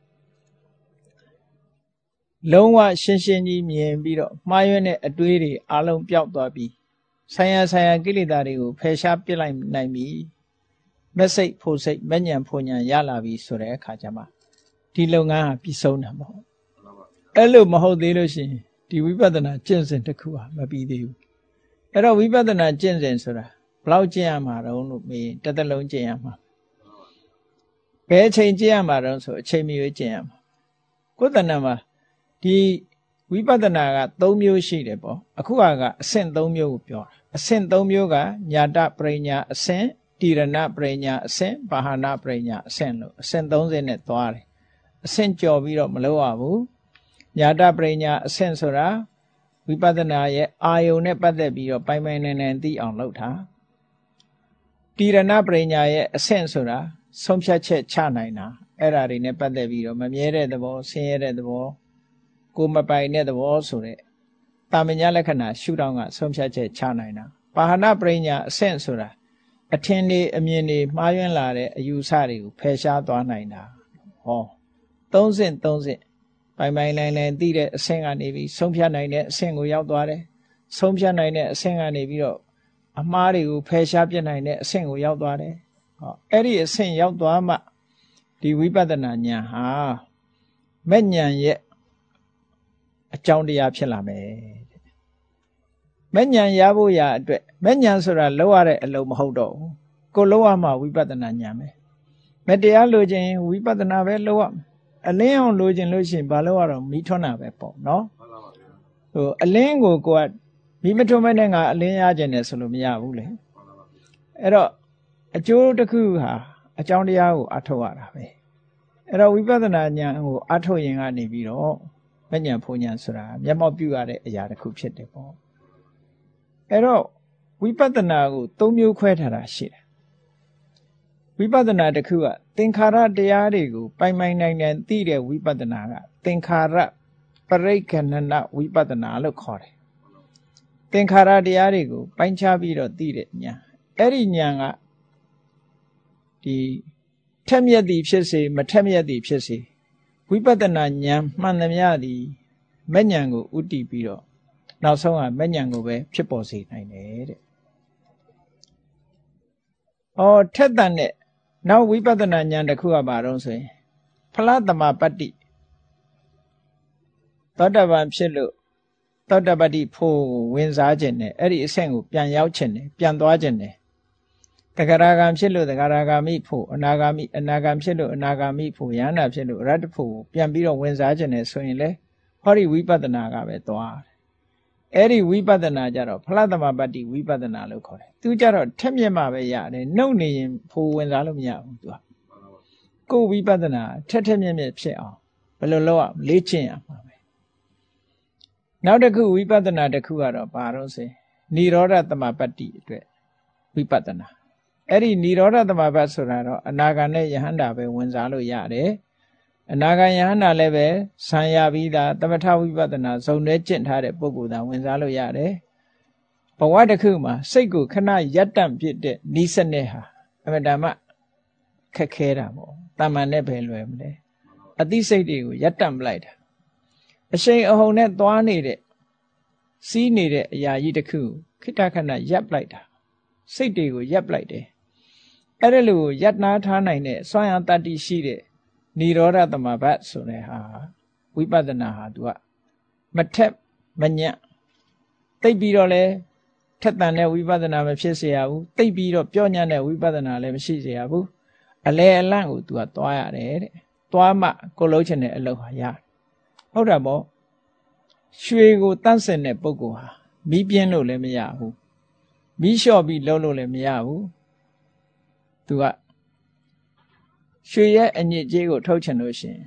လုံးဝရှင်းရှင်းကြီးမြင်ပြီးတော့မှားယွင်းတဲ့အတွေးတွေအလုံးပျောက်သွားပြီးဆိုင်ရာဆိုင်ရာကိလေသာတွေကိုဖယ်ရှားပစ်လိုက်နိုင်ပြီမက်စိတ်ဖို့စိတ်မဉဏ်ဖို့ဉဏ်ရလာပြီဆိုတဲ့အခါကျမှဒီလုပ်ငန်းဟာပြီးဆုံးတာမဟုတ်အဲ့လိုမဟုတ်သေးလို့ရှိရင်ဒီဝိပဿနာကျင့်စဉ်တစ်ခုဟာမပြီးသေးဘူးအဲ့တော့ဝိပဿနာကျင့်စဉ်ဆိုတာဘယ်လောက်ကျင့်ရမှာတော့လို့မေးရင်တစ်သက်လုံးကျင့်ရမှာဘယ်အချိန်ကျင့်ရမှာတော့ဆိုအချိန်မရွေးကျင့်ရမှာကိုယ်တဏ္ဍာမှာဒီဝိပဿနာက၃မျိုးရှိတယ်ပေါ့အခုကအဆင့်၃မျိုးကိုပြောတာအဆင့်၃မျိုးကညာတပရိညာအဆင့်တိရဏပရိညာအဆင့်ပါဟနာပရိညာအဆင့်လို့အဆင့်၃၀နဲ့သွားတယ်အဆင့်ကျော်ပြီးတော့မလုပ်ရဘူးညာတပရိညာအဆင့်ဆိုတာဝိပဿနာရဲ့အာယုန်နဲ့ပတ်သက်ပြီးတော့ပိုင်ပိုင်နိုင်နိုင်သိအောင်လုပ်တာတိရဏပရိညာရဲ့အဆင့်ဆိုတာဆုံးဖြတ်ချက်ချနိုင်တာအဲ့ဒါတွေနဲ့ပတ်သက်ပြီးတော့မမြဲတဲ့သဘောဆင်းရဲတဲ့သဘောကိုမပိုင်တဲ့သဘောဆိုတဲ့တာမညာလက္ခဏာရှုထောင့်ကဆုံးဖြတ်ချက်ချနိုင်တာပါဟနာပရိညာအဆင့်ဆိုတာအထင်တွေအမြင်တွေမှားယွင်းလာတဲ့အယူဆတွေကိုဖယ်ရှားသွားနိုင်တာဟောသုံးဆင့်သုံးဆင့်ပိုင်ပိုင်နိုင်နိုင်သိတဲ့အဆင့်ကနေပြီးဆုံးဖြတ်နိုင်တဲ့အဆင့်ကိုရောက်သွားတယ်ဆုံးဖြတ်နိုင်တဲ့အဆင့်ကနေပြီးတော့အမှားတွေကိုဖယ်ရှားပြနိုင်တဲ့အဆင့်ကိုရောက်သွားတယ်ဟောအဲ့ဒီအဆင့်ရောက်သွားမှဒီဝိပဿနာဉာဏ်ဟာမဲ့ဉာဏ်ရဲ့အကြောင်းတရားဖြစ်လာမယ်မဲ့ဉာဏ်ရဖို့ရာအတွက်မဲ့ဉာဏ်ဆိုတာလောက်ရတဲ့အလုံးမဟုတ်တော့ဘူးကိုလောက်ရမှဝိပဿနာဉာဏ်ပဲမဲ့တရားလိုချင်ဝိပဿနာပဲလောက်ရအလင်းအောင်လိုချင်လို့ရှိရင်ဘာလို့ရတော့မိထွန်းတာပဲပေါ့နော်ဟိုအလင်းကိုကိုကမိမထွန်းမဲ့နဲ့ငါအလင်းရခြင်းနဲ့ဆိုလို့မရဘူးလေအဲ့တော့အကျိုးတစ်ခုဟာအကြောင်းတရားကိုအထောက်ရတာပဲအဲ့တော့ဝိပဿနာဉာဏ်ကိုအထောက်ရင်ကနေပြီးတော့မဉဏ်ဖုန်ဉဏ်ဆိုတာမျက်မှောက်ပြုရတဲ့အရာတစ်ခုဖြစ်တယ်ပေါ့အဲ့တော့ဝိပဿနာကိုသုံးမျိုးခွဲထားတာရှိတယ်ဝိပဿနာတစ်ခုကသင်္ခါရတရားတွေကိုပိုင်ပိုင်နိုင်နိုင်သိတဲ့ဝိပဿနာကသင်္ခါရပရိက္ခဏနဝိပဿနာလို့ခေါ်တယ်သင်္ခါရတရားတွေကိုပိုင်းခြားပြီးတော့သိတဲ့ဉာဏ်အဲ့ဒီဉာဏ်ကဒီထက်မြက်သည်ဖြစ်စေမထက်မြက်သည်ဖြစ်စေဝိပဿနာဉာဏ်မှန်သမျှသည်မဲ့ညံကိုဥတည်ပြီးတော့နောက်ဆုံးကမဲ့ညံကိုပဲဖြစ်ပေါ်စေနိုင်တယ်တဲ့။အော်ထက်တန်တဲ့နောက်ဝိပဿနာဉာဏ်တစ်ခုကပါတော့ဆိုရင်ဖလားသမပတ္တိသောတပန်ဖြစ်လို့သောတပတ္တိဖို့ဝင်စားခြင်းနဲ့အဲ့ဒီအဆင့်ကိုပြန်ရောက်ခြင်းနဲ့ပြန်သွားခြင်းနဲ့တဂရဂံဖြစ်လို့တဂရဂါမိဖို့အနာဂါမိအနာဂံဖြစ်လို့အနာဂါမိဖို့ယန္တာဖြစ်လို့အရတ္တဖို့ပြန်ပြီးတော့ဝင်စားခြင်းနဲ့ဆိုရင်လေဟောဒီဝိပဿနာကပဲသွားတယ်အဲ့ဒီဝိပဿနာကြတော့ဖလားသမပတ္တိဝိပဿနာလို့ခေါ်တယ်သူကြတော့ထက်မြက်မှပဲရတယ်နှုတ်နေရင်ဖို့ဝင်စားလို့မရဘူးသူကကိုယ်ဝိပဿနာထက်ထက်မြက်မြက်ဖြစ်အောင်ဘယ်လိုလုပ်ရလေ့ကျင့်ရမှာပဲနောက်တစ်ခုဝိပဿနာတစ်ခုကတော့ဘာလို့ဆိုရင်និရောဓသမပတ္တိအတွက်ဝိပဿနာအဲ့ဒီនិရောဓသမပတ္တိဆိုတာတော့အနာဂါနဲ့ယဟန္တာပဲဝင်စားလို့ရတယ်အနာဂါယဟန္တာလည်းပဲဆံရပြီးသားသမထဝိပဿနာဇုံထဲကျင့်ထားတဲ့ပုဂ္ဂိုလ်သာဝင်စားလို့ရတယ်ဘဝတစ်ခုမှာစိတ်ကိုခဏရပ်တန့်ဖြစ်တဲ့ဤစနစ်ဟာအမှန်တမ်းခက်ခဲတာပေါ့တာမန်နဲ့ပဲလွယ်မလဲအသိစိတ်တွေကိုရပ်တန့်ပလိုက်တာအရှိန်အဟုန်နဲ့သွားနေတဲ့စီးနေတဲ့အရာကြီးတစ်ခုခိတ္တခဏရပ်ပလိုက်တာစိတ်တွေကိုရပ်ပလိုက်တယ်အဲ့ဒါလိုရပ်နာထားနိုင်တဲ့စွမ်းအားတတ္တိရှိတဲ့និရောဓသမဘတ်ဆိုတဲ့ဟာဝိပဿနာဟာသူကမထက်မညံ့တိတ်ပြီးတော့လဲထက်တန်တဲ့ဝိပဿနာမဖြစ်စေရဘူးတိတ်ပြီးတော့ပြောညံ့တဲ့ဝိပဿနာလည်းမရှိစေရဘူးအလဲအလန့်ကိုသူကသွားရတယ်တဲ့သွားမှကိုလုံးချင်တဲ့အလုပ်ဟာရတယ်ဟုတ်တာပေါ့ရွှေကိုတန့်စင်တဲ့ပုဂ္ဂိုလ်ဟာမီးပြင်းလို့လည်းမရဘူးမီးလျှော့ပြီးလုံးလို့လည်းမရဘူးသူကရွှေရဲ့အညစ်အကြေးကိုထုတ်ချင်လို့ရှိရင်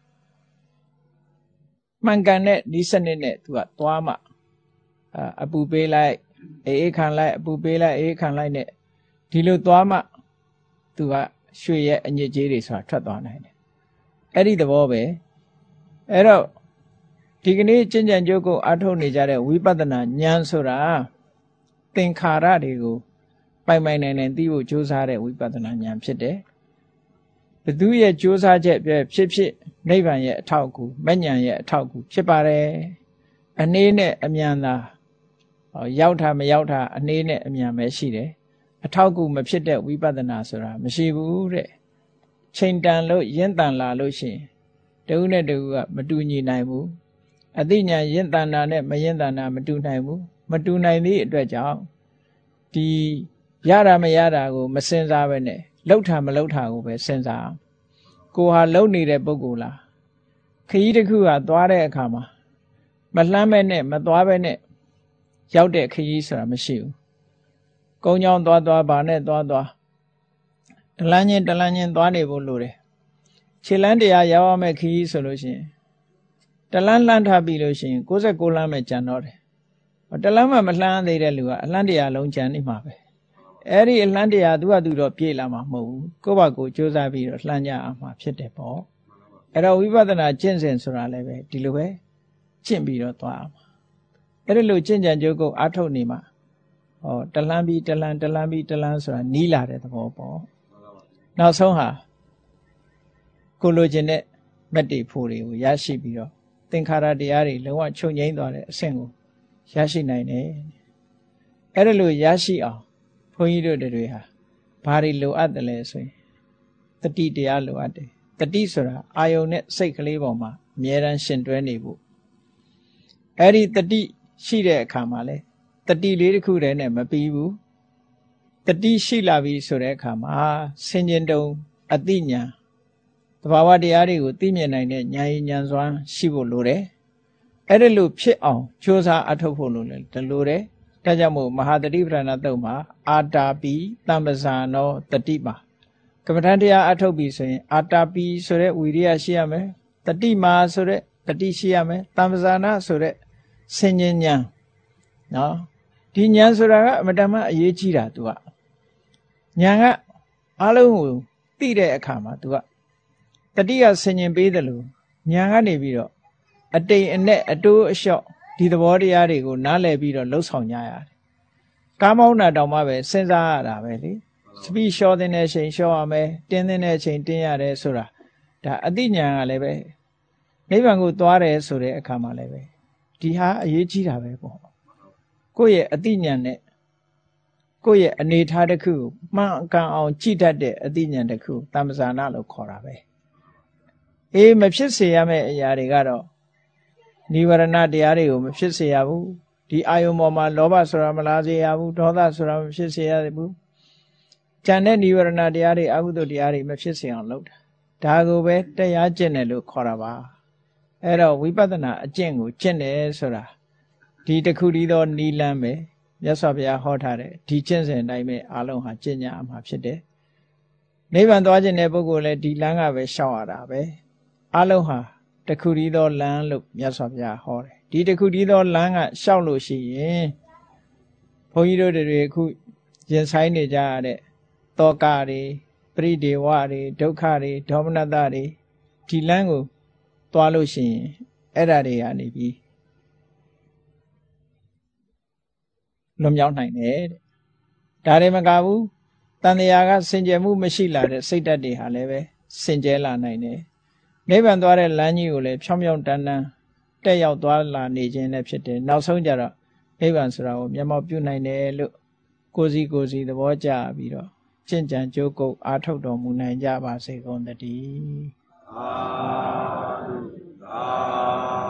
မှန်ကန်တဲ့ဤစနစ်နဲ့သူကသွားမှအပူပေးလိုက်အေးခံလိုက်အပူပေးလိုက်အေးခံလိုက်နဲ့ဒီလိုသွားမှသူကရွှေရဲ့အညစ်အကြေးတွေဆိုတာထွက်သွားနိုင်တယ်အဲ့ဒီသဘောပဲအဲ့တော့ဒီကနေ့ကျင့်ကြံကြိုးကိုအထုတ်နေကြတဲ့ဝိပဿနာဉာဏ်ဆိုတာသင်္ခါရတွေကိုပိုင်ပိုင်နိုင်နိုင်သိဖို့ကြိုးစားတဲ့ဝိပဿနာဉာဏ်ဖြစ်တယ်ဘသူရဲ့ကြိုးစားချက်ပဲဖြစ်ဖြစ်နိဗ္ဗာန်ရဲ့အထောက်အကူမဉ္ဇဉ်ရဲ့အထောက်အကူဖြစ်ပါတယ်အနည်းနဲ့အမြန်သာရောက်တာမရောက်တာအနည်းနဲ့အမြန်ပဲရှိတယ်အထောက်အကူမဖြစ်တဲ့ဝိပဿနာဆိုတာမရှိဘူးတဲ့ချိန်တန်လို့ရင့်တန်လာလို့ရှိရင်တဦးနဲ့တဦးကမတူညီနိုင်ဘူးအသိဉာဏ်ရင့်တန်တာနဲ့မရင့်တန်တာမတူနိုင်ဘူးမတူနိုင်သည့်အတွက်ကြောင့်ဒီရတာမရတာကိုမစင်စားပဲနဲ့လှုပ်တာမလှုပ်တာကိုပဲစဉ်းစားအောင်ကိုဟာလှုပ်နေတဲ့ပုဂ္ဂိုလ်လားခရီးတစ်ခုကသွားတဲ့အခါမှာမလှမ်းပဲနဲ့မသွားပဲနဲ့ရောက်တဲ့ခရီးဆိုတာမရှိဘူးကုန်းကြောင်းသွားသွားဘာနဲ့သွားသွားတလန်းချင်းတလန်းချင်းသွားနေဖို့လိုတယ်ခြေလမ်းတရားရောက်ရမယ့်ခရီးဆိုလို့ရှိရင်တလန်းလှမ်းထားပြီလို့ရှိရင်ကိုယ်စက်ကိုလမ်းပဲကြံတော့တယ်တလန်းမှမလှမ်းသေးတဲ့လူကအလှမ်းတရားလုံးကြံနေမှာပဲအဲ့ဒီအလှမ်းတရားသူကသူတော့ပြေးလာမှာမဟုတ်ဘူးကိုယ့်ဘာကိုကြိုးစားပြီးတော့လှမ်းကြအောင်မှာဖြစ်တယ်ပေါ့အဲ့တော့ဝိပဿနာကျင့်စဉ်ဆိုတာလည်းပဲဒီလိုပဲကျင့်ပြီးတော့သွားအောင်အဲ့ဒီလိုကျင့်ကြံကြိုးကိုအားထုတ်နေမှာဟောတလန်းပြီးတလန်းတလန်းပြီးတလန်းဆိုတာနီးလာတဲ့သဘောပေါ့နောက်ဆုံးဟာကိုလိုချင်တဲ့မက်တေဖို့တွေကိုရရှိပြီးတော့သင်္ခါရတရားတွေလုံးဝချုပ်ငြိမ်းသွားတဲ့အဆင့်ကိုရရှိနိုင်တယ်အဲ့ဒါလိုရရှိအောင်ဘုန်းကြီးတို့တွေဟာဘာတွေလိုအပ်တယ်လဲဆိုရင်တတိတရားလိုအပ်တယ်တတိဆိုတာအာယုန်နဲ့စိတ်ကလေးပေါ်မှာအမြဲတမ်းရှင်တွဲနေဖို့အဲ့ဒီတတိရှိတဲ့အခါမှာလဲတတိလေးတစ်ခုတည်းနဲ့မပြီးဘူးတတိရှိလာပြီဆိုတဲ့အခါမှာဆင်ခြင်တုံအတိညာသဘာဝတရားတွေကိုသိမြင်နိုင်တဲ့ဉာဏ်ရည်ဉာဏ်စွမ်းရှိဖို့လိုတယ်အဲ့ဒါလို့ဖြစ်အောင်ကြိုးစားအထောက်ဖို့လိုတယ်တလိုတယ်ဒါကြောင့်မို့မဟာတတိပဋ္ဌာနာသုတ်မှာအာတာပိတမ္ပဇာနောတတိပါကမ္မဋ္ဌာန်းတရားအထုတ်ပြီဆိုရင်အာတာပိဆိုတဲ့ဝိရိယရှိရမယ်တတိမာဆိုတဲ့တတိရှိရမယ်တမ္ပဇာနာဆိုတဲ့ဆင်ញဉာဏ်နော်ဒီဉာဏ်ဆိုတာကအမတမအရေးကြီးတာ तू ကဉာဏ်ကအလုံးကိုသိတဲ့အခါမှာ तू ကတတိယဆင်ញင်ပေးတယ်လို့ဉာဏ်ကနေပြီးတော့အတိမ်အနဲ့အတိုးအလျှော့ဒီသဘောတရားတွေကိုနားလည်ပြီးတော့လှုပ်ဆောင်ကြရတယ်ကားမောင်းတာတောင်မှပဲစဉ်းစားရတာပဲလေစပီးလျှော့တဲ့အချိန်လျှော့ရမယ်တင်းတဲ့အချိန်တင်းရတယ်ဆိုတာဒါအသိဉာဏ်ကလည်းပဲနိဗ္ဗာန်ကိုသွားတယ်ဆိုတဲ့အခါမှာလည်းပဲဒီဟာအရေးကြီးတာပဲပေါ့ကိုယ့်ရဲ့အသိဉာဏ်နဲ့ကိုယ့်ရဲ့အနေထားတစ်ခုကိုမှန်ကန်အောင်ကြည့်တတ်တဲ့အသိဉာဏ်တစ်ခုတမ္ပဇာနာလို့ခေါ်တာပဲအေးမဖြစ်စေရမယ့်အရာတွေကတော့နိဝရဏတရားတွေကိုမဖြစ်စေရဘူးဒီအာယုံပေါ်မှာလောဘဆိုတာမလာစေရဘူးဒေါသဆိုတာမဖြစ်စေရဘူးကြံတဲ့နိဝရဏတရားတွေအကုသိုလ်တရားတွေမဖြစ်စေအောင်လုပ်တာဒါကိုပဲတရားကျင့်တယ်လို့ခေါ်တာပါအဲ့တော့ဝိပဿနာအကျင့်ကိုကျင့်တယ်ဆိုတာဒီတစ်ခုတည်းသောနိလန်းပဲမြတ်စွာဘုရားဟောထားတယ်ဒီကျင့်စဉ်တိုင်းပဲအားလုံးဟာကျင့်ကြရမှာဖြစ်တယ်နိဗ္ဗာန်သွားခြင်းတဲ့ပုဂ္ဂိုလ်လည်းဒီလမ်းကပဲရှောက်ရတာပဲအားလုံးဟာတစ်ခုတည်းသောလမ်းလို့မြတ်စွာဘုရားဟောတယ်ဒီတစ်ခုတည်းသောလမ်းကရှောက်လို့ရှိရင်ဘုန်းကြီးတို့တွေအခုရင်ဆိုင်နေကြရတဲ့တောကတွေပရိဒေဝတွေဒုက္ခတွေဒေါမနတတွေဒီလမ်းကိုသွားလို့ရှိရင်အဲ့ဓာတွေကနေပြီးလွန်မြောက်နိုင်တယ်တဲ့ဒါတွေမကဘူးတန်တရားကစင်ကြယ်မှုမရှိလာတဲ့စိတ်ဓာတ်တွေဟာလည်းပဲစင်ကြယ်လာနိုင်တယ်နိဗ္ဗာန်သွားတဲ့လမ်းကြီးကိုလည်းဖြောင်းဖြောင်းတန်းတန်းတက်ရောက်သွားလာနေခြင်းနဲ့ဖြစ်တယ်နောက်ဆုံးကြတော့နိဗ္ဗာန်ဆိုတာကိုမျက်မှောက်ပြုနိုင်တယ်လို့ကိုယ်စီကိုယ်စီသဘောကျပြီးတော့ကျင့်ကြံကြိုးကုပ်အားထုတ်တော်မူနိုင်ကြပါစေကုန်သတည်းသာဓုသာ